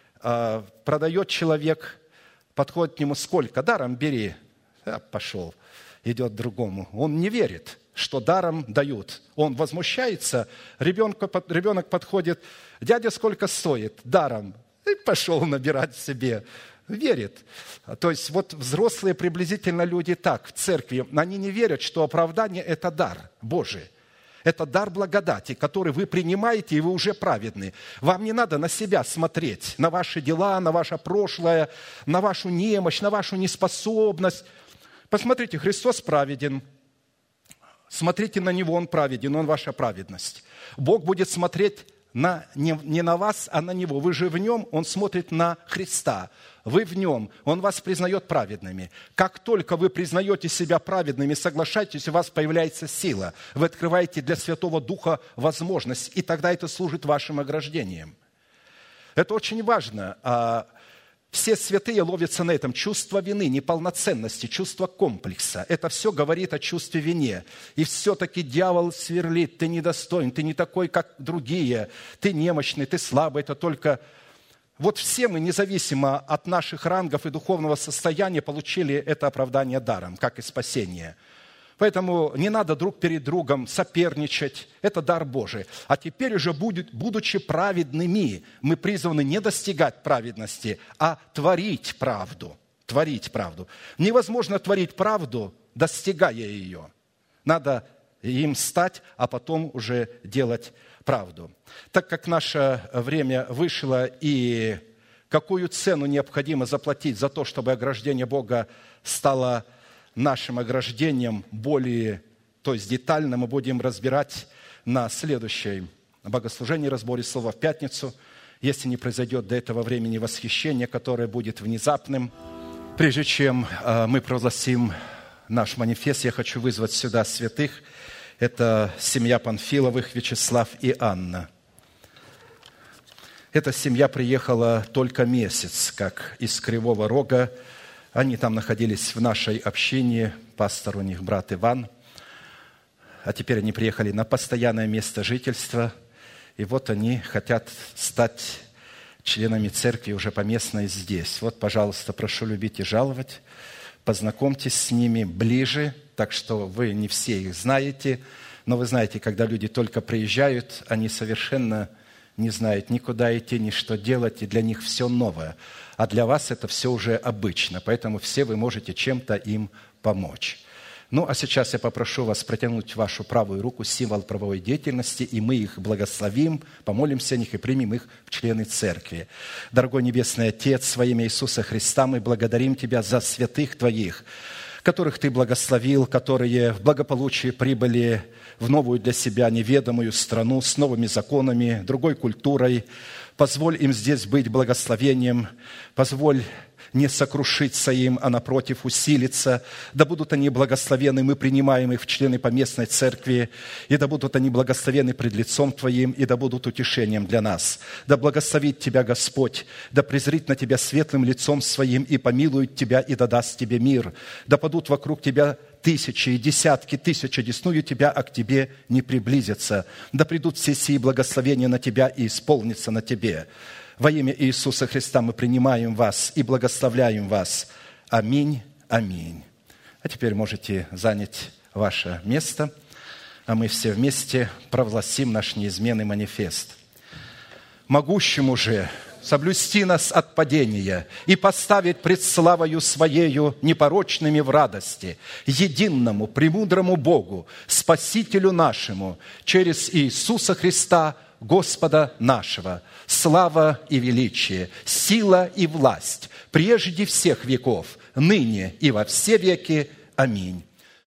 Продает человек, подходит к нему, сколько? Даром бери. А, пошел, идет к другому. Он не верит, что даром дают. Он возмущается, ребенок, ребенок подходит, дядя, сколько стоит? Даром. И пошел набирать себе. Верит. То есть вот взрослые приблизительно люди так в церкви, они не верят, что оправдание – это дар Божий. Это дар благодати, который вы принимаете, и вы уже праведны. Вам не надо на себя смотреть, на ваши дела, на ваше прошлое, на вашу немощь, на вашу неспособность. Посмотрите, Христос праведен. Смотрите на Него, Он праведен, Он ваша праведность. Бог будет смотреть на, не, не на вас, а на Него. Вы же в Нем, Он смотрит на Христа. Вы в Нем, Он вас признает праведными. Как только вы признаете себя праведными, соглашаетесь, у вас появляется сила. Вы открываете для Святого Духа возможность, и тогда это служит вашим ограждением. Это очень важно. Все святые ловятся на этом. Чувство вины, неполноценности, чувство комплекса. Это все говорит о чувстве вины. И все-таки дьявол сверлит. Ты недостоин, ты не такой, как другие. Ты немощный, ты слабый. Это только... Вот все мы, независимо от наших рангов и духовного состояния, получили это оправдание даром, как и спасение. Поэтому не надо друг перед другом соперничать. Это дар Божий. А теперь уже, будет, будучи праведными, мы призваны не достигать праведности, а творить правду. Творить правду. Невозможно творить правду, достигая ее. Надо им стать, а потом уже делать правду. Так как наше время вышло, и какую цену необходимо заплатить за то, чтобы ограждение Бога стало нашим ограждением более, то есть детально, мы будем разбирать на следующем богослужении, разборе слова в пятницу, если не произойдет до этого времени восхищение, которое будет внезапным. Прежде чем мы прогласим наш манифест, я хочу вызвать сюда святых. Это семья Панфиловых, Вячеслав и Анна. Эта семья приехала только месяц, как из Кривого Рога. Они там находились в нашей общине, пастор у них брат Иван. А теперь они приехали на постоянное место жительства. И вот они хотят стать членами церкви уже поместной здесь. Вот, пожалуйста, прошу любить и жаловать. Познакомьтесь с ними ближе, так что вы не все их знаете, но вы знаете, когда люди только приезжают, они совершенно не знают ни куда идти, ни что делать, и для них все новое. А для вас это все уже обычно, поэтому все вы можете чем-то им помочь. Ну, а сейчас я попрошу вас протянуть вашу правую руку, символ правовой деятельности, и мы их благословим, помолимся о них и примем их в члены церкви. Дорогой Небесный Отец, во имя Иисуса Христа мы благодарим Тебя за святых Твоих, которых Ты благословил, которые в благополучии прибыли в новую для себя неведомую страну с новыми законами, другой культурой. Позволь им здесь быть благословением, позволь не сокрушиться им, а напротив усилиться. Да будут они благословены, мы принимаем их в члены поместной церкви, и да будут они благословены пред лицом Твоим, и да будут утешением для нас. Да благословит Тебя Господь, да презрит на Тебя светлым лицом Своим, и помилует Тебя, и да даст Тебе мир. Да падут вокруг Тебя тысячи и десятки тысяч одесную Тебя, а к Тебе не приблизятся. Да придут все сии благословения на Тебя и исполнится на Тебе. Во имя Иисуса Христа мы принимаем вас и благословляем вас. Аминь, аминь. А теперь можете занять ваше место, а мы все вместе провозгласим наш неизменный манифест. «Могущему же соблюсти нас от падения и поставить пред славою Своею непорочными в радости, единому, премудрому Богу, Спасителю нашему, через Иисуса Христа, Господа нашего, слава и величие, сила и власть, прежде всех веков, ныне и во все веки. Аминь».